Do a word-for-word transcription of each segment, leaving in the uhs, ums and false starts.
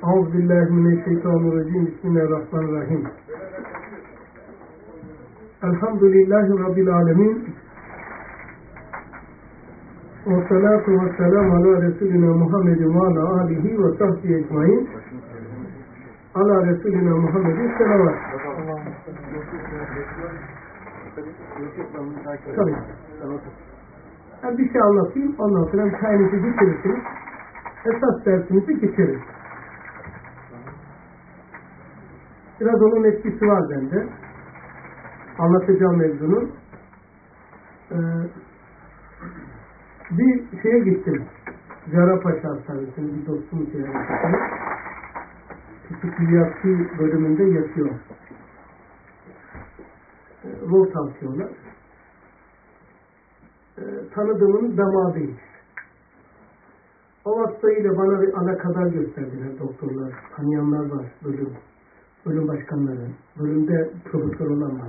Euzubillahimineşşeytanirracim. Bismillahirrahmanirrahim. Elhamdülillahi Rabbil alemin. Ve salatu ve selamu ala Resulina Muhammedin ve ala alihi ve sahbihi ecmain. Ala Resulina Muhammedin selavat. Tabii. Ben bir şey anlatayım, ondan sonra çayınızı getirirsiniz. Esas dersimizi getiririz. Biraz onun etkisi var bende. Anlatacağım mevzunun. Ee, bir şeye gittim. Cerrahpaşa Hastanesi'ne bir dostumu ziyaret ettim. Psikiyatrı bölümünde yatıyor. Ee, rol tansiyorlar. Ee, tanıdığımın damadıymış. O hastayla bana bir alakadar gösterdiler doktorlar. Tanıyanlar var bölüm. Bölüm başkanları. Bölümde profesör olan var.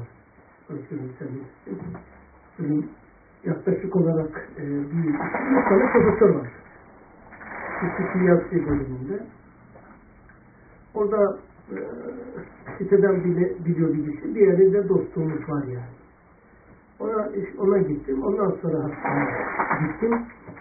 Bölüm yaklaşık olarak e, bir üç tane profesör var. Psikiyatri bölümünde. Orada e, siteden bile biliyor bilgisi. Bir yerinde dostluğumuz var yani. Ona, ona gittim. Ondan sonra hastaneye gittim.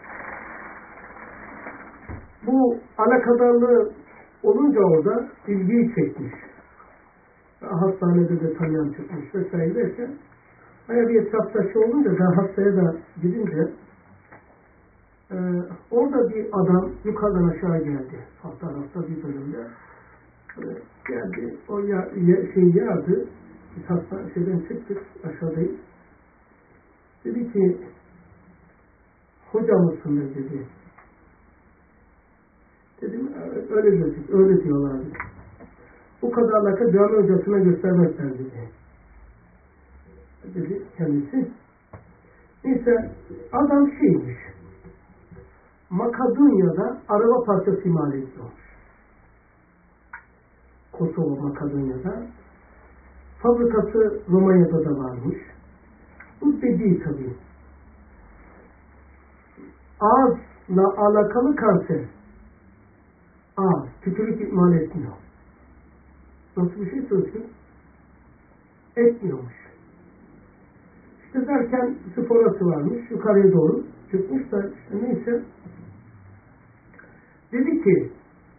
Bu alakadarlığı olunca orada ilgiyi çekmiş. Hastanede de tanıyan çıkmış vesaire derken bayağı bir etrafta şey olunca daha hastaya da gidince e, orada bir adam yukarıdan aşağı geldi. Sağ tarafta bir bölümde e, geldi. O ya, ya, şey yağdı. Biz hasta şeyden çıktık. Aşağıdayız. Dedi ki hoca mısın dedi. Dedim öyle dedik. Öyle diyorlardı. Bu kadar alaka cami hocasına göstermezler dedi. Dedi kendisi. Neyse adam şeymiş. Makedonya'da araba parçası imal ediyormuş. Kosova, Makedonya'da. Fabrikası Romanya'da da varmış. Bu dediği tabii. Ağızla alakalı kanser. Ağız, tükürük imal etmiyor. Nasıl bir şey söylüyor? Etmiyormuş. İşte derken sporası varmış. Yukarıya doğru çıkmış da işte neyse. Dedi ki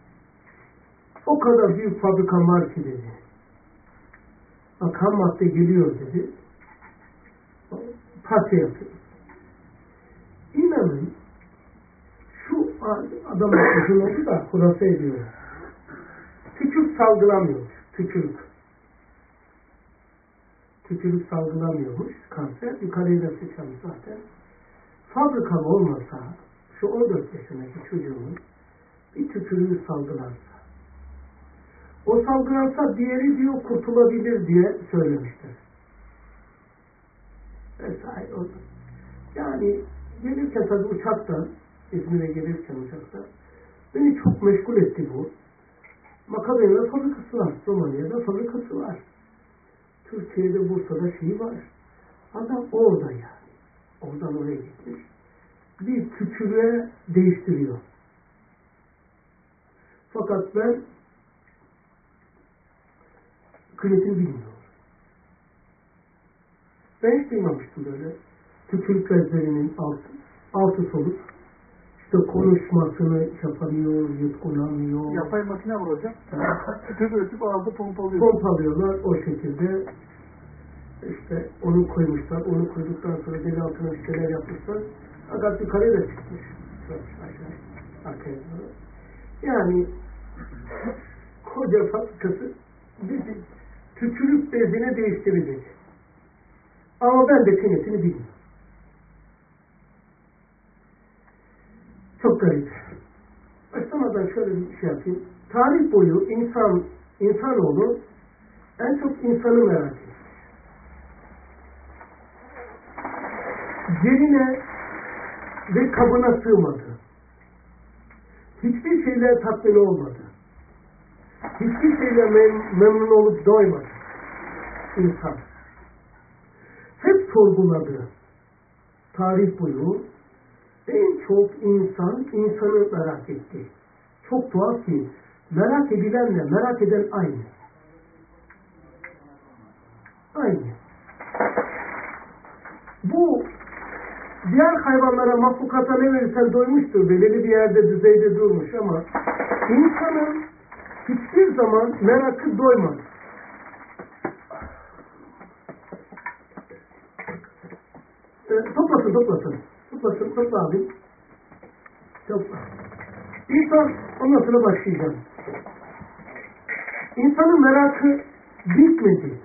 o kadar büyük fabrika var ki dedi. Bak ham madde geliyor dedi. Parça yapıyor. İnanın şu adamın uzun oldu da kurası ediyor. Tükürük salgılamıyor. Tükürük. Tükürük salgılamıyormuş. Kanser. Yukarıya da sıçramış zaten. Fabrikalı olmasa şu on dört yaşındaki çocuğun bir tükürüğü salgılarsa o salgılansa diğeri diyor kurtulabilir diye söylemiştir. Vesaire oldu. Yani gelirken tabii uçakta İzmir'e gelirken uçakta beni çok meşgul etti bu. Makedonya'da fabrikası var. Romanya'da fabrikası var. Türkiye'de, Bursa'da şeyi var. Adam orada yani. Oradan oraya gitmiş. Bir tükürüğe değiştiriyor. Fakat ben kıymetini bilmiyorum. Ben hiç duymamıştım böyle. Tükürük bezlerinin altı, altı soluk. İşte konuşmasını yapamıyor, yutkunamıyor. Yapay makine var hocam. Tüp ölçüp ağzı pompalıyor. Pompalıyorlar o şekilde. İşte onu koymuşlar. Onu koyduktan sonra deli altına bir şeyler yapmışlar. Fakat yukarıya da çıkmış. Aşağı, arkaya doğru. Yani koca fabrikası bizi tükürük bezine değiştirecek. Ama ben de kıymetini bilmiyorum. Çok garip. Başlamadan şöyle bir şey yapayım. Tarih boyu insan, insanoğlu en çok insanı merak ediyor. Yerine ve kabına sığmadı. Hiçbir şeyle tatmin olmadı. Hiçbir şeyle mem memnun olup doymadı. İnsan. Hep sorguladı. Tarih boyu en çok insan insanı merak etti. Çok tuhaf ki merak edilenle merak eden aynı. Aynı. Bu diğer hayvanlara, mahlukata ne verirsen doymuştur. Belirli bir yerde, düzeyde durmuş ama insanın hiçbir zaman merakı doymaz. E, toplasın, toplasın. Toplasın, topla abi. Topla. İnsan, ondan sonra başlayacağım. İnsanın merakı bitmedi.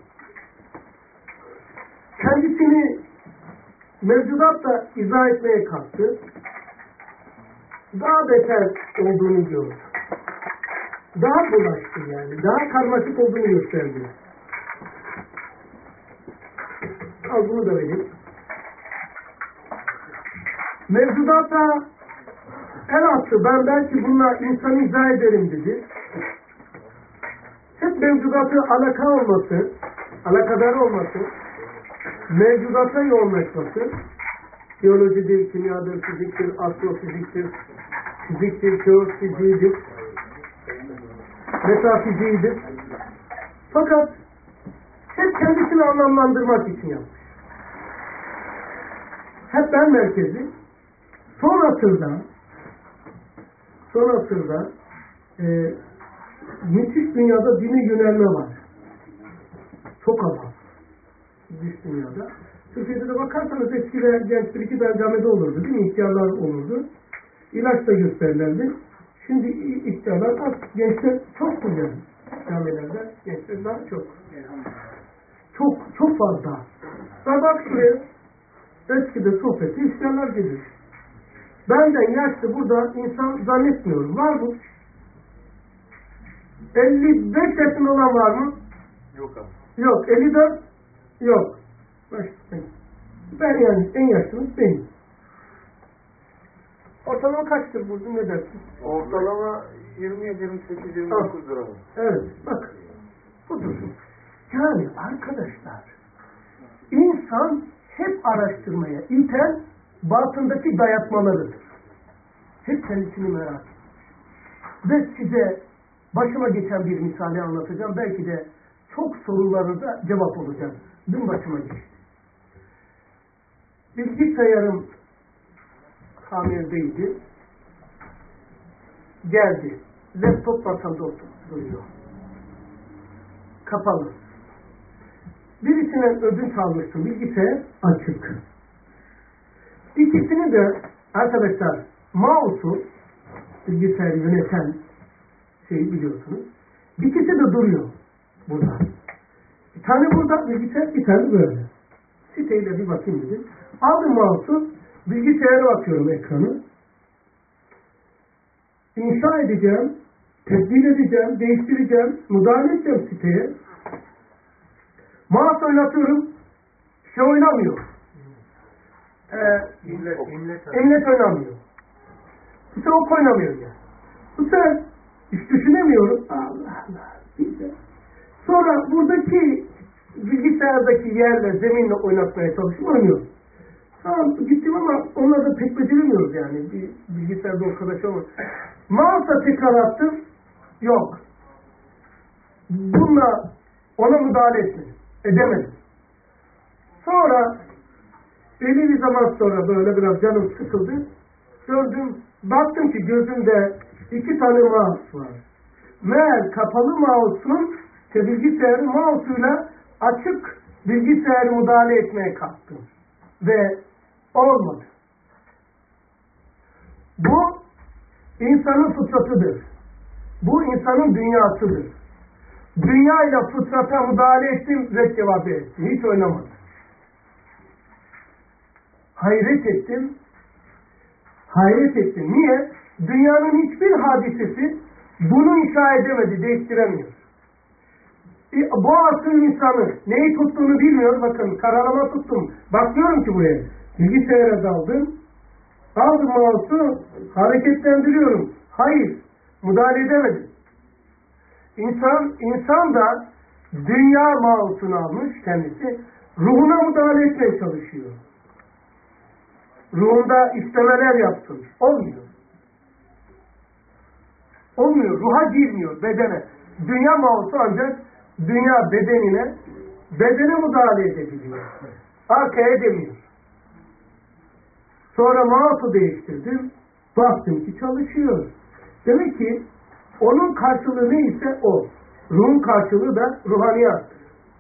Kendisini mevcudatla izah etmeye kalktı. Daha beter olduğunu gördü. Daha bulaştı yani. Daha karmaşık olduğunu gösterdi. Al bunu da vereyim. Mevcudata el attı. Ben belki bununla insanı izah ederim dedi. Hep mevcudatı alaka olması, alakadar olması, mevcudata yoğunlaşması, biyolojidir, kimyadır, fiziktir, astrofiziktir, fiziktir, teofiziğidir, metafiziğidir. Fakat hep kendisini anlamlandırmak için yapmış. Hep ben merkezi. Son asırda, son asırda e, müthiş dünyada dini yönelme var. Çok az. Müthiş dünyada. Türkiye'de de bakarsanız eskiler genç bir iki tane camide olurdu değil mi? İhtiyarlar olurdu. İlaç da gösterirlerdi. Şimdi ihtiyarlar az. Gençler çok güzel. Camilerde gençler daha çok. Çok, çok fazla. Ve bak şuraya eskide sohbeti ihtiyarlar gelir. Benden yaşlı burada insan zannetmiyorum. Var mı? elli beş yaşında olan var mı? Yok abi. Yok. elli dört? Yok. Ben yani en yaşlımız benim. Ortalama kaçtır burada, ne dersin? Ortalama yirmi yedi, yirmi sekiz, yirmi dokuz lira. Evet, bak. Budur. Yani arkadaşlar, insan hep araştırmaya iten batındaki dayatmalarıdır. Hep kendisini merak ediyor. Ve size başıma geçen bir misali anlatacağım. Belki de çok sorularınıza cevap olacak. Dün başıma geçti. Bilgisayarım tamirdeydi. Geldi. Laptop masamda duruyor. Kapalı. Birisinden ödünç almıştım. Bilgisayar açık. İkisini de arkadaşlar mouse'u bilgisayarı yöneten şeyi biliyorsunuz. İkisi de duruyor burada. Bir tane burada bilgisayar, bir tane böyle. Siteyle bir bakayım dedim. Aldım mouse'u, bilgisayara bakıyorum ekranı. İnşa edeceğim, tedbir edeceğim, değiştireceğim, müdahale edeceğim siteye. Mouse oynatıyorum, şey oynamıyor. Ee, İmlet, imlet, emniyet oynamıyor. Bu sefer ok oynamıyor yani. Bu sefer hiç düşünemiyorum. Allah Allah. Güzel. Sonra buradaki bilgisayardaki yerle, zeminle oynatmaya çalışıp oynuyorum. Tamam gittim ama onları da pek beceremiyoruz yani. Bir bilgisayarda o kadar şey olmaz. Mouse'a tekrar attım. Yok. Bununla ona müdahale etmedim. Edemedim. Sonra belli bir zaman sonra böyle biraz canım sıkıldı. Gördüm, baktım ki gözümde iki tane mouse var. Meğer kapalı mouse'un işte bilgisayarın mouse'uyla açık bilgisayarı müdahale etmeye kalktım. Ve olmadı. Bu insanın fıtratıdır. Bu insanın dünyasıdır. Dünya ile fıtrata müdahale ettim ve cevap ettim. Hiç oynamadım. Hayret ettim. Hayret ettim. Niye? Dünyanın hiçbir hadisesi bunu inşa edemedi, değiştiremiyor. Bu asıl insanı neyi tuttuğunu bilmiyor. Bakın karalama tuttum. Bakıyorum ki buraya. Bilgisayara daldım. Aldım mouse'u hareketlendiriyorum. Hayır. Müdahale edemedim. İnsan, insan da dünya mouse'unu almış kendisi. Ruhuna müdahale etmeye çalışıyor. Ruhunda istemeler yaptım. Olmuyor. Olmuyor. Ruha girmiyor. Bedene. Dünya mouse'u ancak dünya bedenine bedene müdahale edebiliyor. Arkaya edemiyor. Sonra mouse'u değiştirdim. Baktım ki çalışıyor. Demek ki onun karşılığı neyse o. Ruhun karşılığı da ruhaniyattır.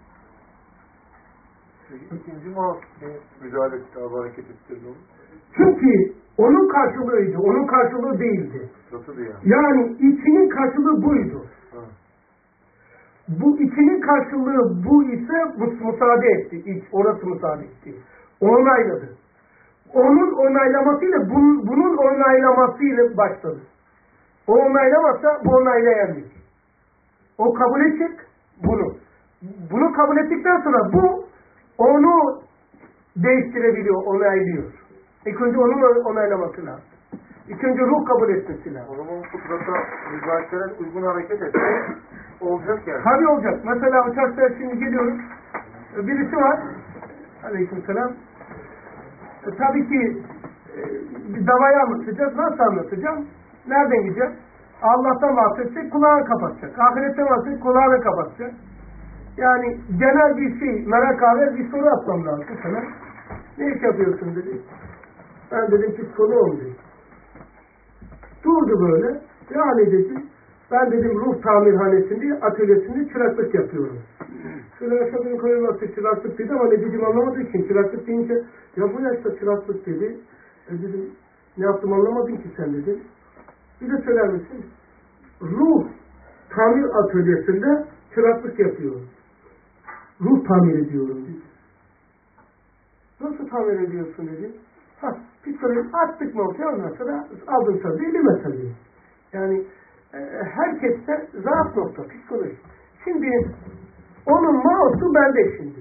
İkinci mouse müdahale etti, abi hareket ettirdi onu. Çünkü onun karşılığıydı. Onun karşılığı değildi. Nasıl yani? Yani içinin karşılığı buydu. Ha. Bu içinin karşılığı bu ise müsaade etti. İç, orası müsaade etti. Onayladı. Onun onaylamasıyla bunun, bunun onaylamasıyla başladı. O onaylamazsa bu onaylayamıyor. O kabul edecek bunu. Bunu kabul ettikten sonra bu onu değiştirebiliyor, onaylıyor. İlk önce onun onaylaması lazım. İlk önce ruh kabul etmesi lazım. O zaman fıtrata müzakereler uygun hareket etse olacak yani. Tabii olacak. Mesela uçakta şimdi geliyoruz. Birisi var. Aleykümselam. E, tabii ki e, bir davayı anlatacağız. Nasıl anlatacağım? Nereden gideceğim? Allah'tan bahsedecek, kulağını kapatacak. Ahiretten bahsedecek, kulağını kapatacak. Yani genel bir şey, merak haber bir soru atmam lazım sana. Ne iş yapıyorsun dedi. Ben dedim psikoloğum dedi. Durdu böyle. Yani dedi. Ben dedim ruh tamirhanesinde, atölyesinde çıraklık yapıyorum. Şöyle aşağı yukarı baktı, çıraklık dedi ama ne dedim anlamadığı için. Çıraklık deyince, ya bu yaşta çıraklık dedi. E dedim, ne yaptım anlamadın ki sen dedim. Bir de söyler misin? Ruh tamir atölyesinde çıraklık yapıyorum. Ruh tamir ediyorum dedi. Nasıl tamir ediyorsun dedi. Ha, psikoloji attık mı ortaya ondan sonra aldım tabii, elime tabii. Yani e, herkeste zaaf nokta psikoloji. Şimdi onun mouse'u bende şimdi.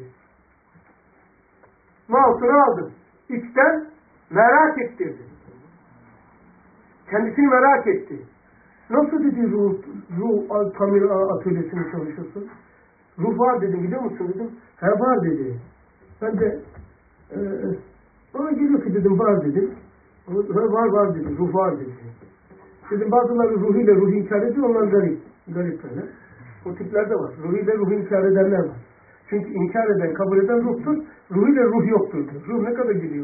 Mouse'unu aldım. İçten merak ettirdim. Kendisini merak etti. Nasıl dedi ruh, ruh tamir atölyesinde çalışıyorsun? Ruh var dedim, biliyor musun dedim. He var dedi. Ben de e, bana geliyor ki dedim var dedim. He var var dedi, ruh var dedi. Dedim bazıları ruhuyla ruhu inkar ediyor, onlar garip. Garip böyle. O tipler de var. Ruhuyla ruhu inkar edenler var. Çünkü inkar eden, kabul eden ruhtur. Ruhuyla ruh yoktur diyor. Ruh ne kadar geliyor?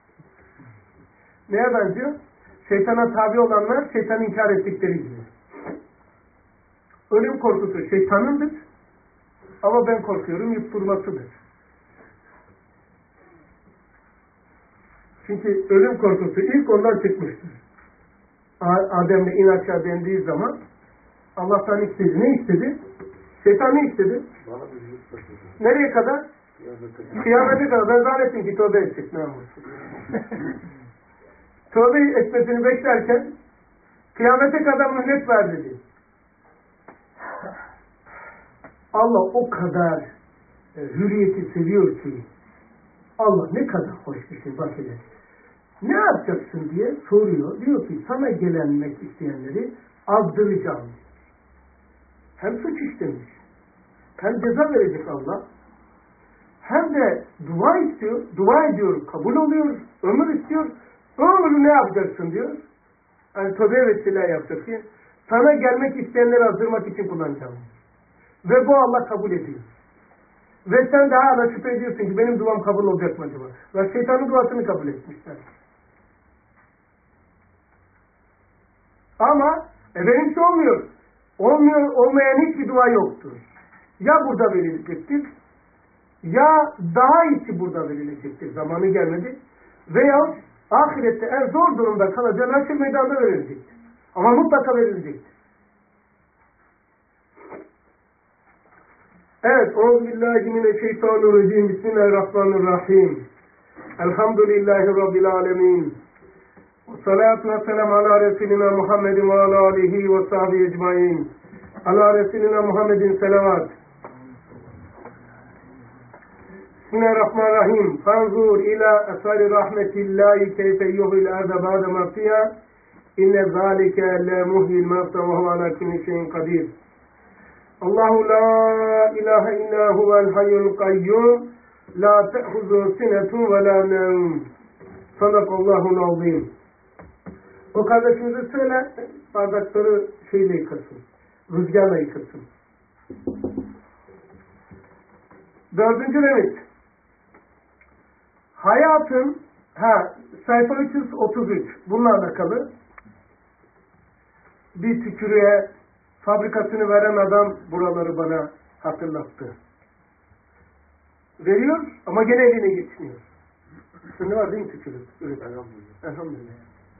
Neye benziyor? Şeytana tabi olanlar şeytanı inkar ettikleri gibi. Ölüm korkusu şeytanındır. Ama ben korkuyorum yutturmasıdır. Çünkü ölüm korkusu ilk ondan çıkmıştır. Adem'le in aşağı dendiği zaman Allah'tan istedi. Ne istedi? Şeytan ne istedi? Nereye kadar? Kıyamete kadar. Ben zannettim ki tövbe edecek memur. Tövbe etmesini beklerken kıyamete kadar mühlet ver dedi. Allah o kadar e, hürriyeti seviyor ki Allah ne kadar hoş bir şey bak hele. Ne yapacaksın diye soruyor. Diyor ki sana gelenmek isteyenleri azdıracağım. Hem suç işlemiş, hem ceza verecek Allah, hem de dua istiyor, dua ediyor, kabul oluyor, ömür istiyor. Ömrü ne yapacaksın diyor. Yani tövbe vesile yapacak ki sana gelmek isteyenleri azdırmak için kullanacağım. Ve bu Allah kabul ediyor. Ve sen daha ana şüphe ediyorsun ki benim duam kabul olacak mı acaba? Ve şeytanın duasını kabul etmişler. Ama e benimki olmuyor. Olmuyor, olmayan hiçbir dua yoktur. Ya burada verilecektir, ya daha iyisi burada verilecektir. Zamanı gelmedi. Veya ahirette en zor durumda kalacağın haşr meydanında verilecektir. Ama mutlaka verilecektir. Evet. Euzubillahimineşşeytanirracim. Bismillahirrahmanirrahim. Elhamdülillahi Rabbil alemin. Salatu ve selam ala Resulina Muhammedin ve ala alihi ve sahbihi ecmain. Ala Resulina Muhammedin selavat. Bismillahirrahmanirrahim. Fanzur ila esari rahmetillahi keyfe yuhil erde ba'de mevtiha. İnne zâlike le muhyil mevte ve huve ala kulli şeyin kadir. Allahu la ilahe illa huvel hayyul kayyum. La te'huzu sinetun ve la nevm. Sadakallahul azim. O kardeşimize söyle, bardakları şeyle yıkasın, rüzgarla yıkasın. Dördüncü remit. Hayatın, ha, sayfa üç yüz otuz üç, bununla alakalı. Bir tükürüğe fabrikasını veren adam buraları bana hatırlattı. Veriyor ama gene eline geçmiyor. Ne var değil mi tükürük? Elhamdülillah. Elhamdülillah.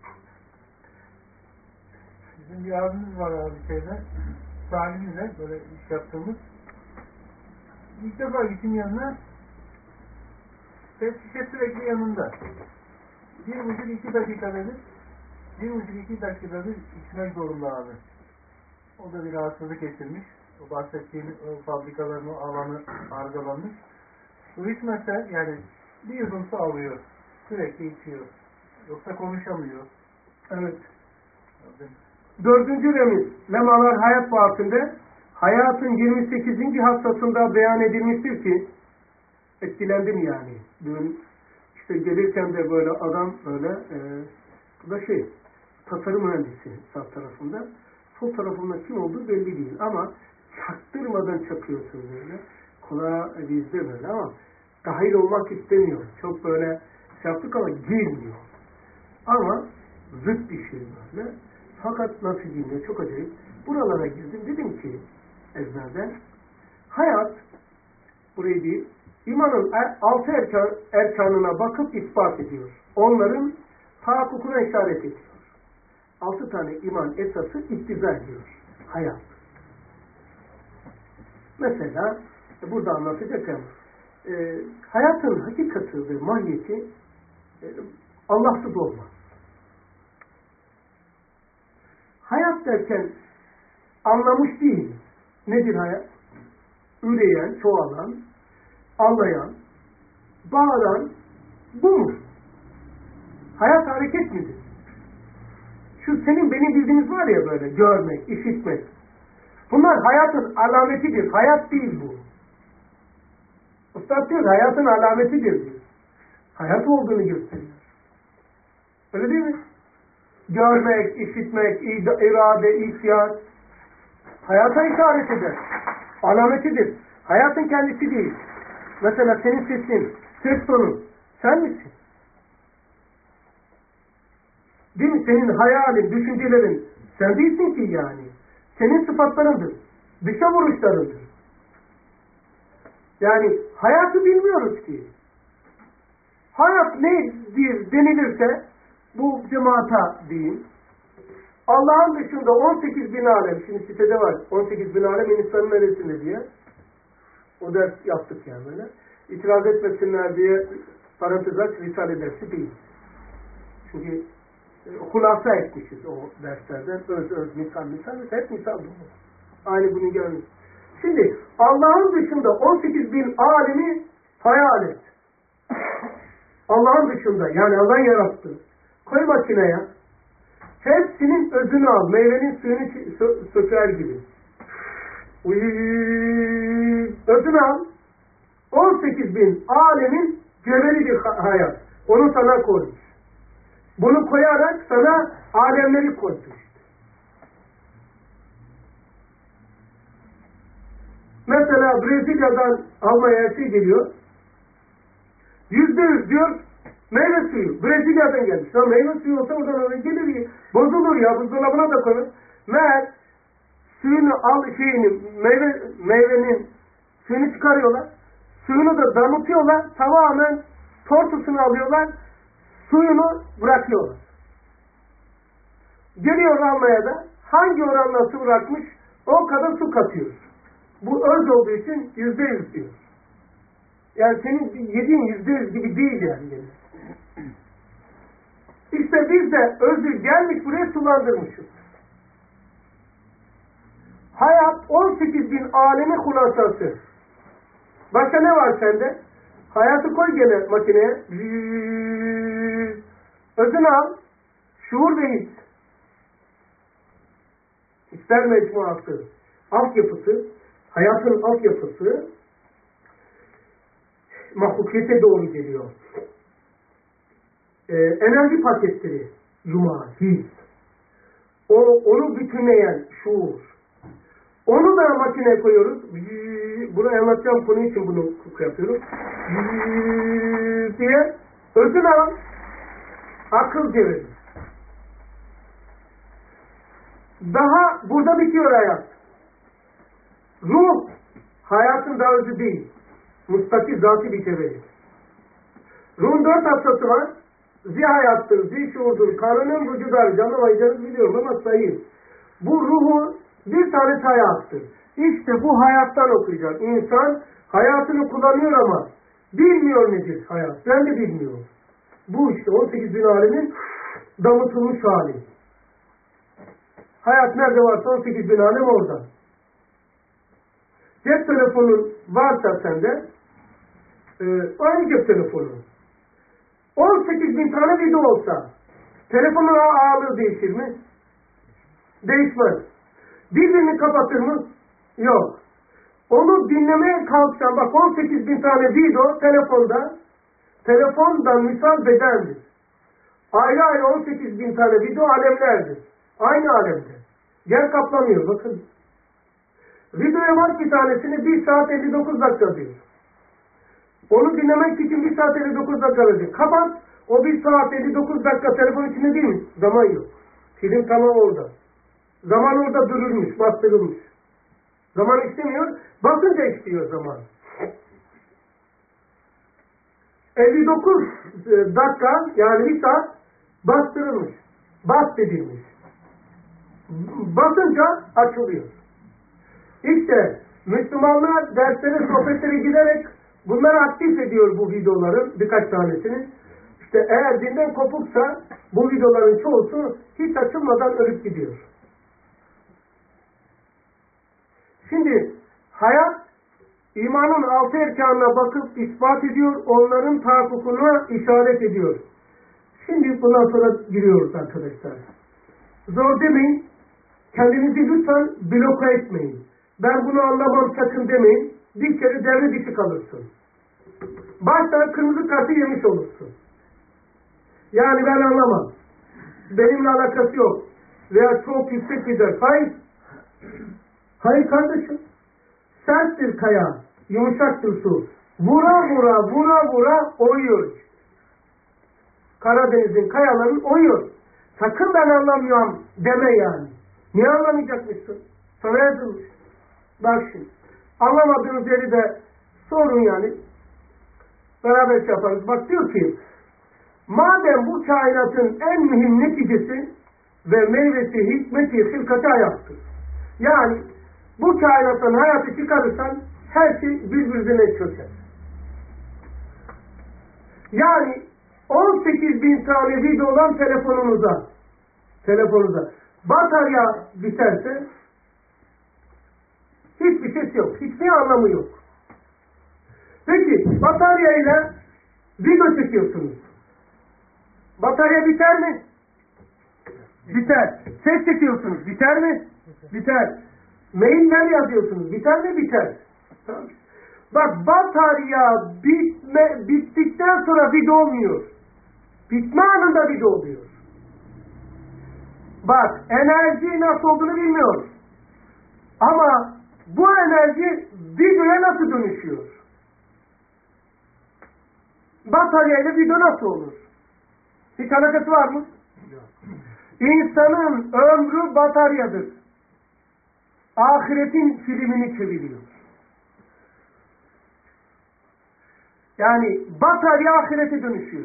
Bizim bir abimiz var abi şeyde. Salim'le böyle iş yaptığımız. İlk defa gittim yanına. Pet şişe sürekli yanında. Bir buçuk iki dakikadır. Bir buçuk iki dakikadır içmek zorunda abi. O da bir rahatsızlık getirmiş. O bahsettiğim o fabrikaların o alanı arızalanmış. Su içmese yani bir yudum su alıyor. Sürekli içiyor. Yoksa konuşamıyor. Evet. Dördüncü remiz. Lemalar hayat vaatinde hayatın yirmi sekizinci haftasında beyan edilmiştir ki etkilendim yani. Dün işte gelirken de böyle adam böyle e, bu da şey tasarım mühendisi sağ tarafında. Sol tarafında kim olduğu belli değil ama çaktırmadan çakıyor sözlerine. Kulağa bizde böyle ama dahil olmak istemiyor. Çok böyle şey yaptık ama girmiyor. Ama zıt bir şey böyle. Fakat nasıl diyeyim çok acayip. Buralara girdim. Dedim ki ezberden hayat burayı değil imanın er, altı erkan, erkanına bakıp ispat ediyor. Onların tahakkukuna işaret ediyor. Altı tane iman esası iktiza ediyor. Hayat. Mesela burada anlatacağım. E, hayatın hakikati ve mahiyeti e, Allahsız olmaz. Hayat derken anlamış değil. Nedir hayat? Üreyen, çoğalan, anlayan, bağıran, bu mu? Hayat hareket midir? Şu senin benim bildiğimiz var ya böyle görmek, işitmek. Bunlar hayatın alametidir. Hayat değil bu. Üstad diyor hayatın alametidir diyor. Hayat olduğunu gösteriyor. Öyle değil mi? Görmek, işitmek, irade, ihtiyaç hayata işaret eder. Alametidir. Hayatın kendisi değil. Mesela senin sesin, ses tonun sen misin? Değil mi? Senin hayalin, düşüncelerin sen değilsin ki yani. Senin sıfatlarındır. Dışa vuruşlarındır. Yani hayatı bilmiyoruz ki. Hayat nedir denilirse bu cemaata diyeyim. Allah'ın dışında on sekiz bin alem, şimdi sitede var on sekiz bin alem insanın neresinde diye. O ders yaptık yani böyle. İtiraz etmesinler diye parantez aç, risale dersi değil. Çünkü e, hulasa etmişiz o derslerden. Öz öz, misal misal, hep misal bu. Aynı bunu görmüş. Şimdi Allah'ın dışında on sekiz bin alemi hayal et. Allah'ın dışında yani Allah yarattı. Koy makineye. Hepsinin özünü al. Meyvenin suyunu sö söker gibi. Uyy, özünü al. on sekiz bin alemin cevheridir hayat. Onu sana koymuş. Bunu koyarak sana alemleri koymuş. Mesela Brezilya'dan almaya şey geliyor. Yüzde yüz diyor meyve suyu. Brezilya'dan gelmiş. Ya meyve suyu olsa oradan oraya gelir. Bozulur ya. Buzdolabına da koyur. Meğer suyunu al şeyini meyve, meyvenin suyunu çıkarıyorlar. Suyunu da damıtıyorlar. Tamamen tortusunu alıyorlar. Suyunu bırakıyorlar. Geliyor almaya da hangi oranla su bırakmış o kadar su katıyor. Bu öz olduğu için yüzde yüz diyor. Yani senin yediğin yüzde yüz gibi değil yani. İşte biz de özü gelmiş buraya sulandırmışız. Hayat on sekiz bin alemin hulasası. Başka ne var sende? Hayatı koy gene makineye. Özünü al. Şuur ve his. Hisler mecmuası. Altyapısı. Hayatın altyapısı mahlukiyete doğru geliyor. Ee, enerji paketleri. Yuma, his, O, onu bütünleyen şuur. Onu da makineye koyuyoruz. Bunu anlatacağım konu için bunu yapıyoruz. Diye özün alan akıl çevirir. Daha burada bitiyor hayat. Ruh hayatın daha özü değil. Mustakil zatı bir çeviri. Ruhun dört hastası var. Zihayattır, zişuurdur, kanunun vücudarı, canlı vaycanız biliyorum ama sayayım. Bu ruhu bir tane hayattır. İşte bu hayattan okuyacak. İnsan hayatını kullanıyor ama bilmiyor nedir hayat. Ben de bilmiyorum. Bu işte on sekiz bin alemin damıtılmış hali. Hayat nerede varsa on sekiz bin alem orada. Cep telefonun varsa sende e, aynı cep telefonu. on sekiz bin tane video olsa telefonun ağırlığı değişir mi? Değişmez. Birbirini kapatır mı? Yok. Onu dinlemeye kalksan bak on sekiz bin tane video telefonda telefondan misal bedendir. Ayrı ayrı on sekiz bin tane video alemlerdir. Aynı alemde. Yer kaplamıyor bakın. Videoya bak bir tanesini bir saat elli dokuz dakika diyor. Onu dinlemek için bir saat elli dokuz dakika verecek. Kapat. O bir saat elli dokuz dakika telefon içinde değil mi? Zaman yok. Film tamam orada. Zaman orada dururmuş, bastırılmış. Zaman istemiyor, basınca istiyor zaman. elli dokuz dakika yani bir saat bastırılmış. Bastedilmiş. Basınca açılıyor. İşte Müslümanlar derslere, sohbetlere giderek bunları aktif ediyor bu videoların birkaç tanesini. İşte eğer dinden kopuksa bu videoların çoğusu hiç açılmadan ölüp gidiyor. Şimdi hayat imanın altı erkanına bakıp ispat ediyor, onların tahakkukuna işaret ediyor. Şimdi bundan sonra giriyoruz arkadaşlar. Zor demeyin, kendinizi lütfen bloke etmeyin. Ben bunu anlamam sakın demeyin, bir kere devre dışı kalırsın. Başta kırmızı kartı yemiş olursun. Yani ben anlamam. Benimle alakası yok. Veya çok yüksek bir ders. Hayır. Hayır kardeşim. Serttir kaya. Yumuşaktır su. Vura vura vura vura oyuyor. Karadeniz'in kayaları oyuyor. Sakın ben anlamıyorum deme yani. Niye anlamayacakmışsın? Sana yazılmış. Bak şimdi. Anlamadığınız yeri de sorun yani. Beraber şey yaparız. Bak diyor ki madem bu kainatın en mühim neticesi ve meyvesi, hikmeti, hılkati hayattır. Yani bu kainatın hayatı çıkarırsan her şey birbirine çöker. Yani on sekiz bin tane video olan telefonunuza telefonunuza batarya biterse hiçbir şey yok. Hiçbir anlamı yok. Peki bataryayla video çekiyorsunuz. Batarya biter mi? Biter. Ses çekiyorsunuz. Biter mi? Biter. Mailler yazıyorsunuz. Biter mi? Biter. Tamam. Bak batarya bitme, bittikten sonra video olmuyor. Bitme anında video oluyor. Bak enerji nasıl olduğunu bilmiyoruz. Ama bu enerji videoya nasıl dönüşüyor? Bataryayla video nasıl olur? Hiç alakası var mı? Yok. İnsanın ömrü bataryadır. Ahiretin filmini çeviriyor. Yani batarya ahirete dönüşüyor.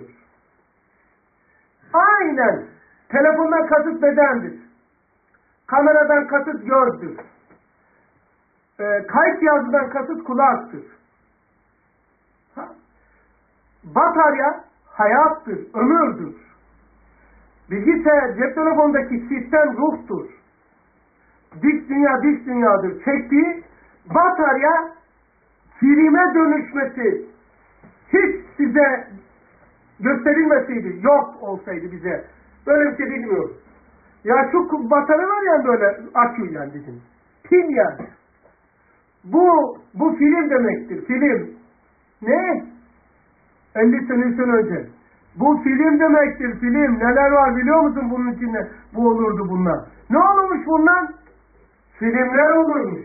Aynen. Telefondan kasıt bedendir. Kameradan kasıt gözdür. E, kayıt cihazından kasıt kulaktır. Ha? Batarya hayattır, ömürdür. Bilgisayar, cep telefondaki sistem ruhtur. Dış dünya, dış dünyadır. Çektiği batarya filme dönüşmesi hiç size gösterilmeseydi, yok olsaydı bize. Böyle bir şey bilmiyoruz. Ya şu batarya var ya böyle akü yani bizim. Pil yani. Bu, bu film demektir. Film. Ne? elli sene, yüz sene önce. Bu film demektir, film. Neler var biliyor musun bunun içinde? Bu olurdu bunlar. Ne olurmuş bunlar? Filmler olurmuş.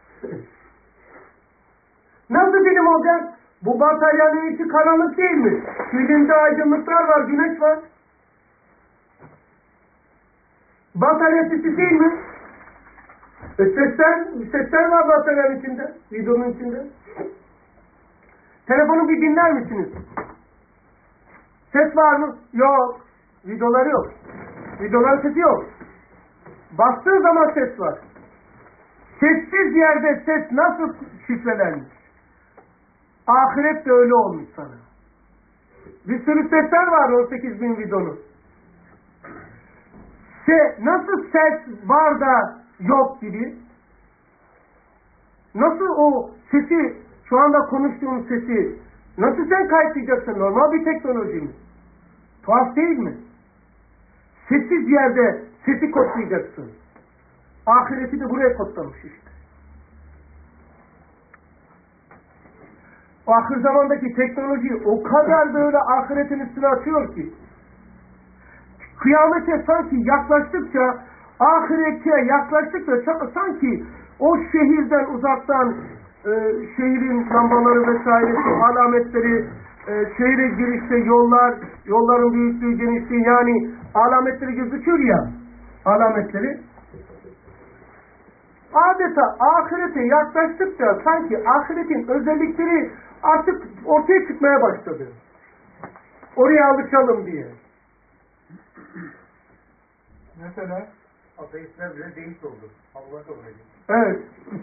Nasıl film olacak? Bu bataryanın içi karanlık değil mi? Filmde aydınlıklar var, güneş var. Batarya sesi değil mi? E sesler, sesler var bataryanın içinde, videonun içinde. Telefonu bir dinler misiniz? Ses var mı? Yok. Videoları yok. Videoların sesi yok. Bastığı zaman ses var. Sessiz yerde ses nasıl şifrelenmiş? Ahiret de öyle olmuş sana. Bir sürü sesler var on sekiz bin videonun. Se, nasıl ses var da yok gibi? Nasıl o sesi, şu anda konuştuğun sesi nasıl sen kayıtlayacaksın? Normal bir teknoloji mi? Tuhaf değil mi? Sessiz yerde sesi kodlayacaksın. Ahireti de buraya kodlamış işte. O ahir zamandaki teknoloji o kadar böyle ahiretin üstüne atıyor ki kıyamete sanki yaklaştıkça, ahirete yaklaştıkça sanki o şehirden uzaktan e, şehrin lambaları vesairesi, alametleri, e, şehre girişte yollar, yolların büyüklüğü, genişliği, yani alametleri gözüküyor ya, alametleri. Adeta ahirete yaklaştıkça sanki ahiretin özellikleri artık ortaya çıkmaya başladı. Oraya alışalım diye. Mesela ateistler bile deist oldu. Allah kabul ediyor. Evet.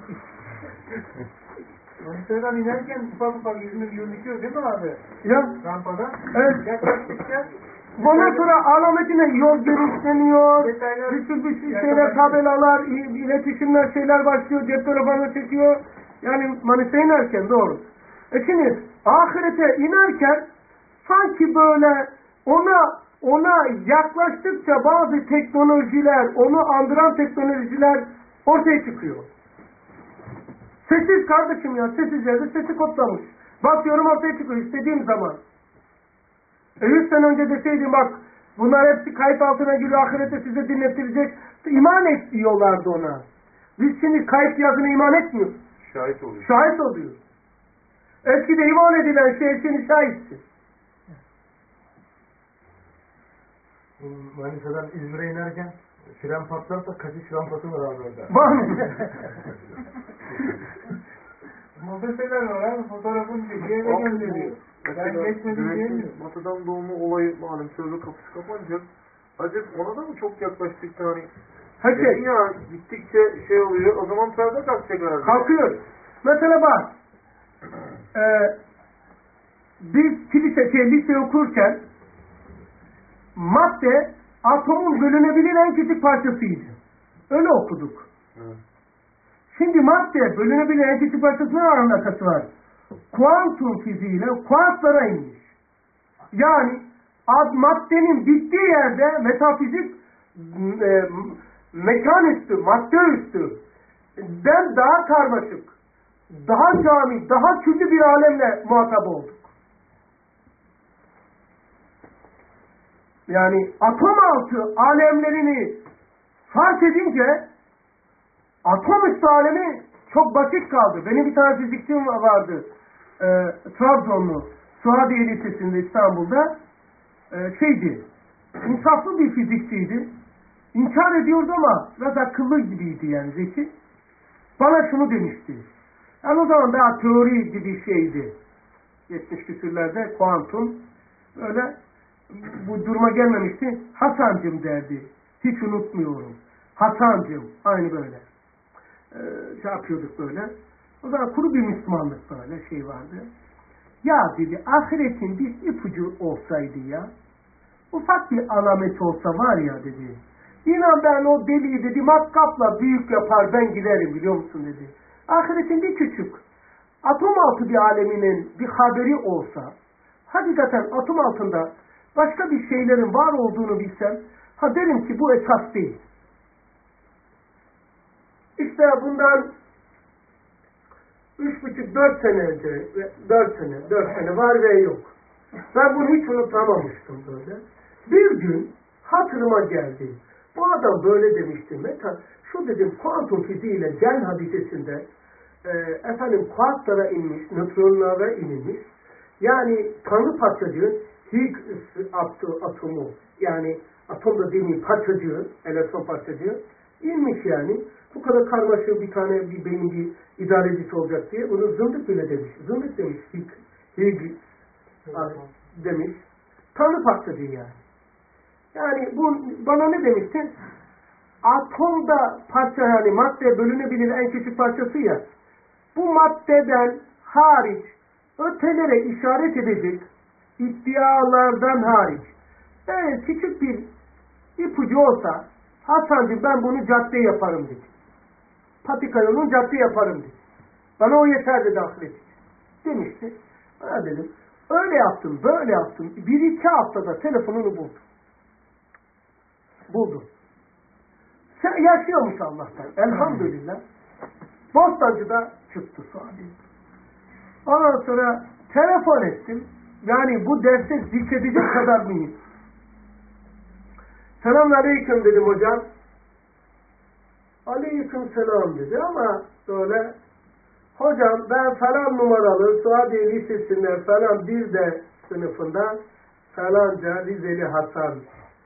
Monitörden inerken ufak ufak yüzünü gözüküyor değil mi abi? Ya. Rampada. Evet. Yaklaştıkça Ondan sonra alametine yol genişleniyor. Detaylar, bir sürü bir sürü detaylar- şeyler, tabelalar, i- iletişimler, şeyler başlıyor. Cep telefonu çekiyor. Yani Manisa'ya inerken doğru. E şimdi ahirete inerken sanki böyle ona ona yaklaştıkça bazı teknolojiler, onu andıran teknolojiler ortaya çıkıyor. Sessiz kardeşim ya, sessiz yerde sesi kodlamış. Bakıyorum ortaya çıkıyor istediğim zaman. E yüz sene önce deseydim bak bunlar hepsi kayıt altına giriyor, ahirete size dinlettirecek. İman et diyorlardı ona. Biz şimdi kayıt yazına iman etmiyoruz. şahit oluyor. Şahit oluyoruz. Eskide iman edilen şey şimdi şahitsin. Manisa'dan İzmir'e inerken fren patlarsa kaçış rampası var abi orada. Var mı? Motoseler var abi, fotoğrafını çekiyor eve gönderiyor. Ben geçmedim diyemiyor. Batıdan doğumu olayı malum sözü kapısı kapanacak. Acaba ona da mı çok yaklaştık yani? Her şey. Ya gittikçe şey oluyor. O zaman perde kalkacak herhalde. Kalkıyor. Mesela bak. E, biz kilise, şey, lise okurken madde atomun bölünebilir en küçük parçasıydı. Öyle okuduk. Evet. Şimdi madde bölünebilir en küçük parçasının alakası var. Kuantum fiziğiyle kuantlara inmiş. Yani ad maddenin bittiği yerde metafizik e, mekan üstü, madde üstü den daha karmaşık, daha cami, daha kötü bir alemle muhatap olduk. Yani atom altı alemlerini fark edince atom üstü alemi çok basit kaldı. Benim bir tane fizikçim vardı. E, Trabzonlu. Suadiye Lisesi'nde İstanbul'da e, şeydi. İnsaflı bir fizikçiydi. İnkar ediyordu ama biraz akıllı gibiydi yani zeki. Bana şunu demişti. Yani o zaman daha teori gibi şeydi. yetmiş küsürlerde kuantum öyle bu duruma gelmemişti. Hasancım derdi. Hiç unutmuyorum. Hasancım. Aynı böyle. Ee, şey yapıyorduk böyle. O zaman kuru bir Müslümanlık böyle şey vardı. Ya dedi ahiretin bir ipucu olsaydı ya. Ufak bir alamet olsa var ya dedi. İnan ben o deliği dedi matkapla büyük yapar ben giderim biliyor musun dedi. Ahiretin bir küçük atom altı bir aleminin bir haberi olsa hakikaten atom altında başka bir şeylerin var olduğunu bilsem ha derim ki bu esas değil. İşte bundan üç buçuk dört sene önce dört sene dört sene var ve yok. Ben bunu hiç unutamamıştım böyle. Bir gün hatırıma geldi. Bu adam böyle demişti. Meta, şu dedim kuantum fiziğiyle gen hadisesinde e, efendim kuarklara inmiş, nötronlara inmiş. Yani Tanrı parçacığı Higgs atomu, yani atomda değil parçacığı, elektron parçacığı inmiş yani. Bu kadar karmaşık bir tane bir beyin bir idarecisi olacak diye bunu zındık bile demiş. Zındık demiş Higgs, Higgs demiş. Tanrı parçacığı yani. Yani bu bana ne demiştin? Atomda parça yani madde bölünebilir en küçük parçası ya. Bu maddeden hariç ötelere işaret edecek iddialardan hariç böyle küçük bir ipucu olsa Hasancığım ben bunu cadde yaparım dedi. Patika yolunu cadde yaparım dedi. Bana o yeter dedi Ahmet. Demişti. Ben dedim öyle yaptım böyle yaptım. Bir iki haftada telefonunu buldum. Buldum. Sen yaşıyormuş Allah'tan. Elhamdülillah. Bostancı'da çıktı Suadi. Ondan sonra telefon ettim. Yani bu derste zikredecek kadar mıyım? Selamünaleyküm dedim hocam. Aleyküm selam dedi ama böyle hocam ben falan numaralı Suadiye Lisesi'nde falan bir de sınıfında falanca Rizeli Hasan.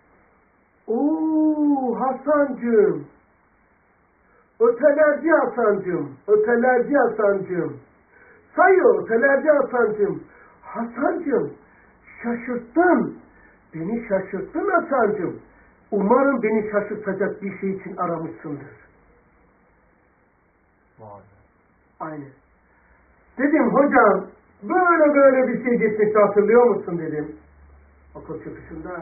Ooo Hasancığım. Ötelerci Hasancığım. Ötelerci Hasancığım. Sayıyor ötelerci Hasancığım. Hasancığım şaşırttın. Beni şaşırttın Hasancığım. Umarım beni şaşırtacak bir şey için aramışsındır. Vay. Aynen. Dedim hocam böyle böyle bir şey geçmişti hatırlıyor musun dedim. Okul çıkışında.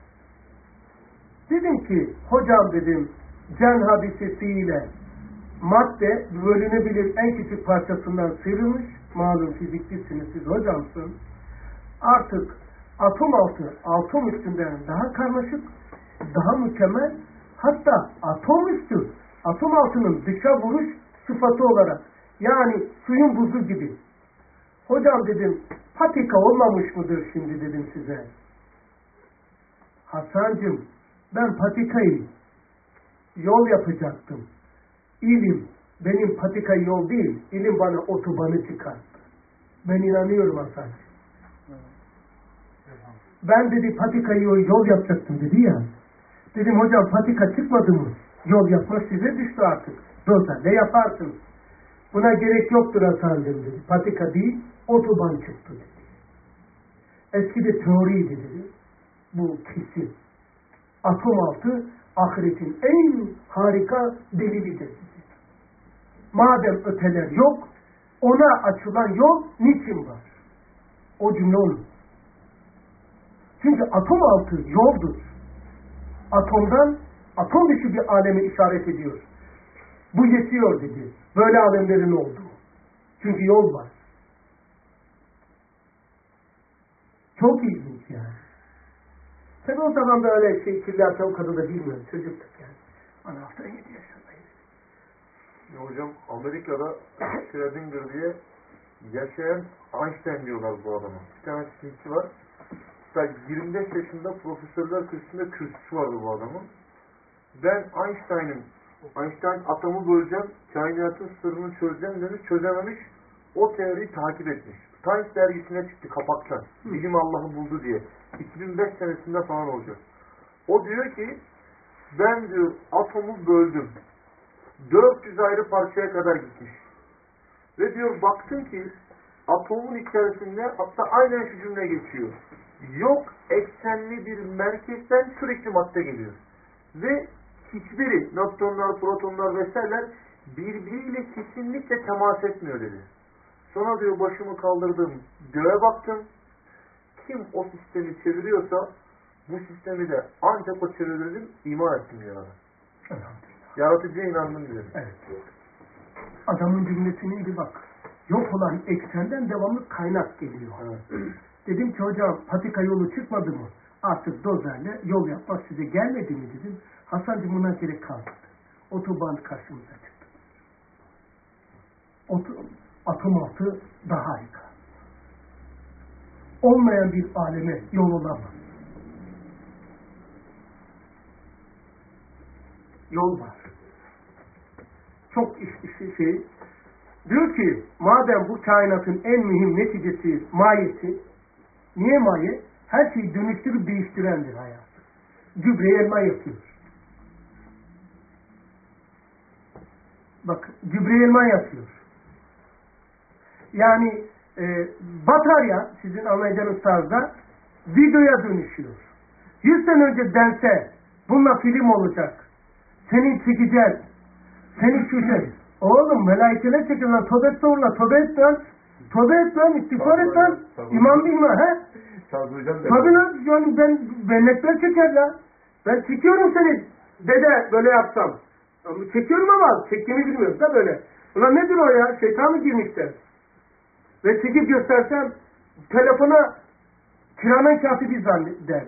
Dedim ki hocam dedim can hadisesiyle madde bölünebilir en küçük parçasından sıyrılmış. Malum fizikçisiniz siz hocamsın. Artık atom altı atom üstünden daha karmaşık, daha mükemmel, hatta atom üstü atom altının dışa vuruş sıfatı olarak yani suyun buzu gibi. Hocam dedim patika olmamış mıdır şimdi dedim size. Hasancığım ben patikayı yol yapacaktım. İlim benim patika yol değil, ilim bana otobanı çıkarttı. Ben inanıyorum Hasan. Ben dedi patikayı yol yapacaktım dedi ya. Dedim hocam patika çıkmadı mı? Yol yapmak size düştü artık. Doza ne yaparsın? Buna gerek yoktur Hasan'cığım dedi. Patika değil, otoban çıktı dedi. Eskide teoriydi dedi. Bu kesin. Atom altı ahiretin en harika delilidir dedi. Madem öteler yok, ona açılan yol niçin var? O cümle onun. Çünkü atom altı yoldur. Atomdan, atom dışı bir aleme işaret ediyor. Bu yetiyor dedi. Böyle alemlerin olduğu. Çünkü yol var. Çok ilginç yani. Tabi o zaman da öyle şey, kirli o kadar da bilmiyorum. Çocuktuk yani. Bana hafta yedi yaşındaydı. Ya hocam Amerika'da Schrödinger diye yaşayan Einstein diyorlar bu adama. Bir tane fizikçi var. Hatta yirmi beş yaşında profesörler kürsüsünde kürsüsü vardı bu adamın. Ben Einstein'ım. Einstein atomu böleceğim, kainatın sırrını çözeceğim demiş, çözememiş. O teoriyi takip etmiş. Times dergisine çıktı kapaktan. Bilim Allah'ı buldu diye. iki bin beş senesinde falan olacak. O diyor ki ben diyor atomu böldüm. dört yüz ayrı parçaya kadar gitmiş. Ve diyor baktım ki atomun içerisinde hatta aynen şu cümle geçiyor. Yok eksenli bir merkezden sürekli madde geliyor. Ve hiçbiri nötronlar, protonlar vesaireler birbiriyle kesinlikle temas etmiyor dedi. Sonra diyor başımı kaldırdım, göğe baktım. Kim o sistemi çeviriyorsa bu sistemi de ancak o çevirdim, iman ettim diyor adam. Yaratıcıya inandım diyor. Evet. Adamın cümlesine bir bak. Yok olan eksenden devamlı kaynak geliyor. Evet. Dedim ki hocam patika yolu çıkmadı mı? Artık dozerle yol yapmak size gelmedi mi dedim. Hasancığım buna gerek kalmadı. Otoban karşımıza çıktı. Oto, atom altı daha harika. olmayan bir aleme yol olamaz. Yol var. Çok iş, şey. Diyor ki madem bu kainatın en mühim neticesi mayesi, niye maye? Her şeyi dönüştürüp değiştirendir hayat. Gübreyi elma yapıyor. Bak gübreyi elma yapıyor. Yani e, batarya sizin anlayacağınız tarzda videoya dönüşüyor. Yüz sene önce dense bununla film olacak. Senin çekeceğiz. Senin çekeceğiz. Oğlum melaikeler çekiyor lan. Tövbe estağfurullah. Tövbe et lan. Tövbe et lan. İstiğfar et lan. İman değil mi? He? Tabii lan. Yani ben bennetler çeker lan. Ben çekiyorum seni. Dede böyle yapsam. Çekiyorum ama çektiğimi bilmiyoruz da böyle. Ulan nedir o ya? Şeytan mı girmişler? Ve çekip göstersem telefona kiramen katibi der.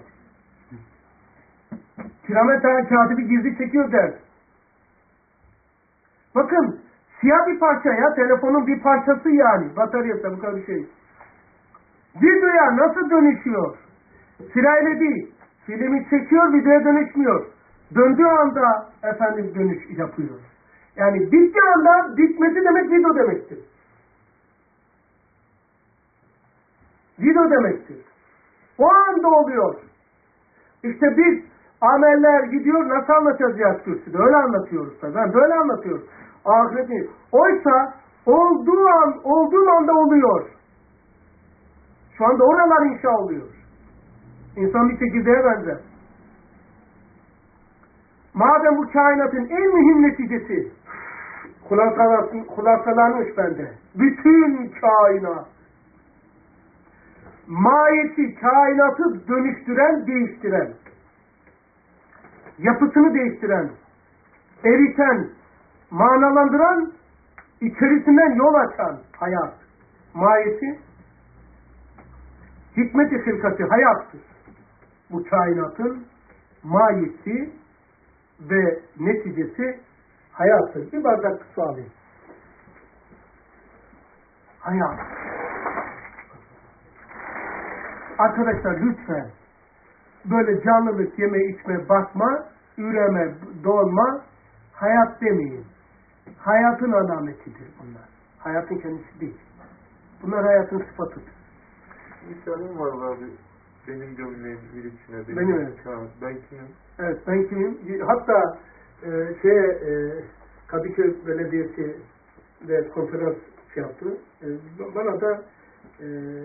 Kiramen katibi gizli çekiyor der. Bakın siyah bir parça ya, telefonun bir parçası yani. Bataryası bu kadar bir şey. Videoya nasıl dönüşüyor? Sırayla değil. Filmi çekiyor, videoya dönüşmüyor. Döndüğü anda efendim dönüş yapıyor. Yani bittiği anda bitmesi demek video demektir. Video demektir. O anda oluyor. İşte biz ameller gidiyor, nasıl anlatacağız Ziyad Kürsü'de? Öyle anlatıyoruz da. Ben böyle anlatıyorum. Ahireti. Oysa olduğu an, olduğu anda oluyor. Şu anda oralar inşa oluyor. İnsan bir çekirdeğe benzer. Madem bu kainatın en mühim neticesi hulasalanmış bende. Bütün kainat. Mahiyeti, kainatı dönüştüren, değiştiren. Yapısını değiştiren, eriten, manalandıran, içerisinden yol açan hayat. Mahiyeti, hikmet-i hılkati hayattır. Bu kainatın mahiyeti ve neticesi hayattır. Bir bardak su alayım. Hayat. Arkadaşlar lütfen böyle canlılık, yeme, içme, bakma, üreme, dolma, hayat demeyin. Hayatın alametidir bunlar. Hayatın kendisi değil. Bunlar hayatın sıfatıdır. Misalim var abi. Benim gömleğim bir içine. Benim, benim evet. Ha, ben kimim? Evet ben kimim? Hatta e, şey e, Kadıköy Belediyesi de konferans şey yaptı. E, bana da e,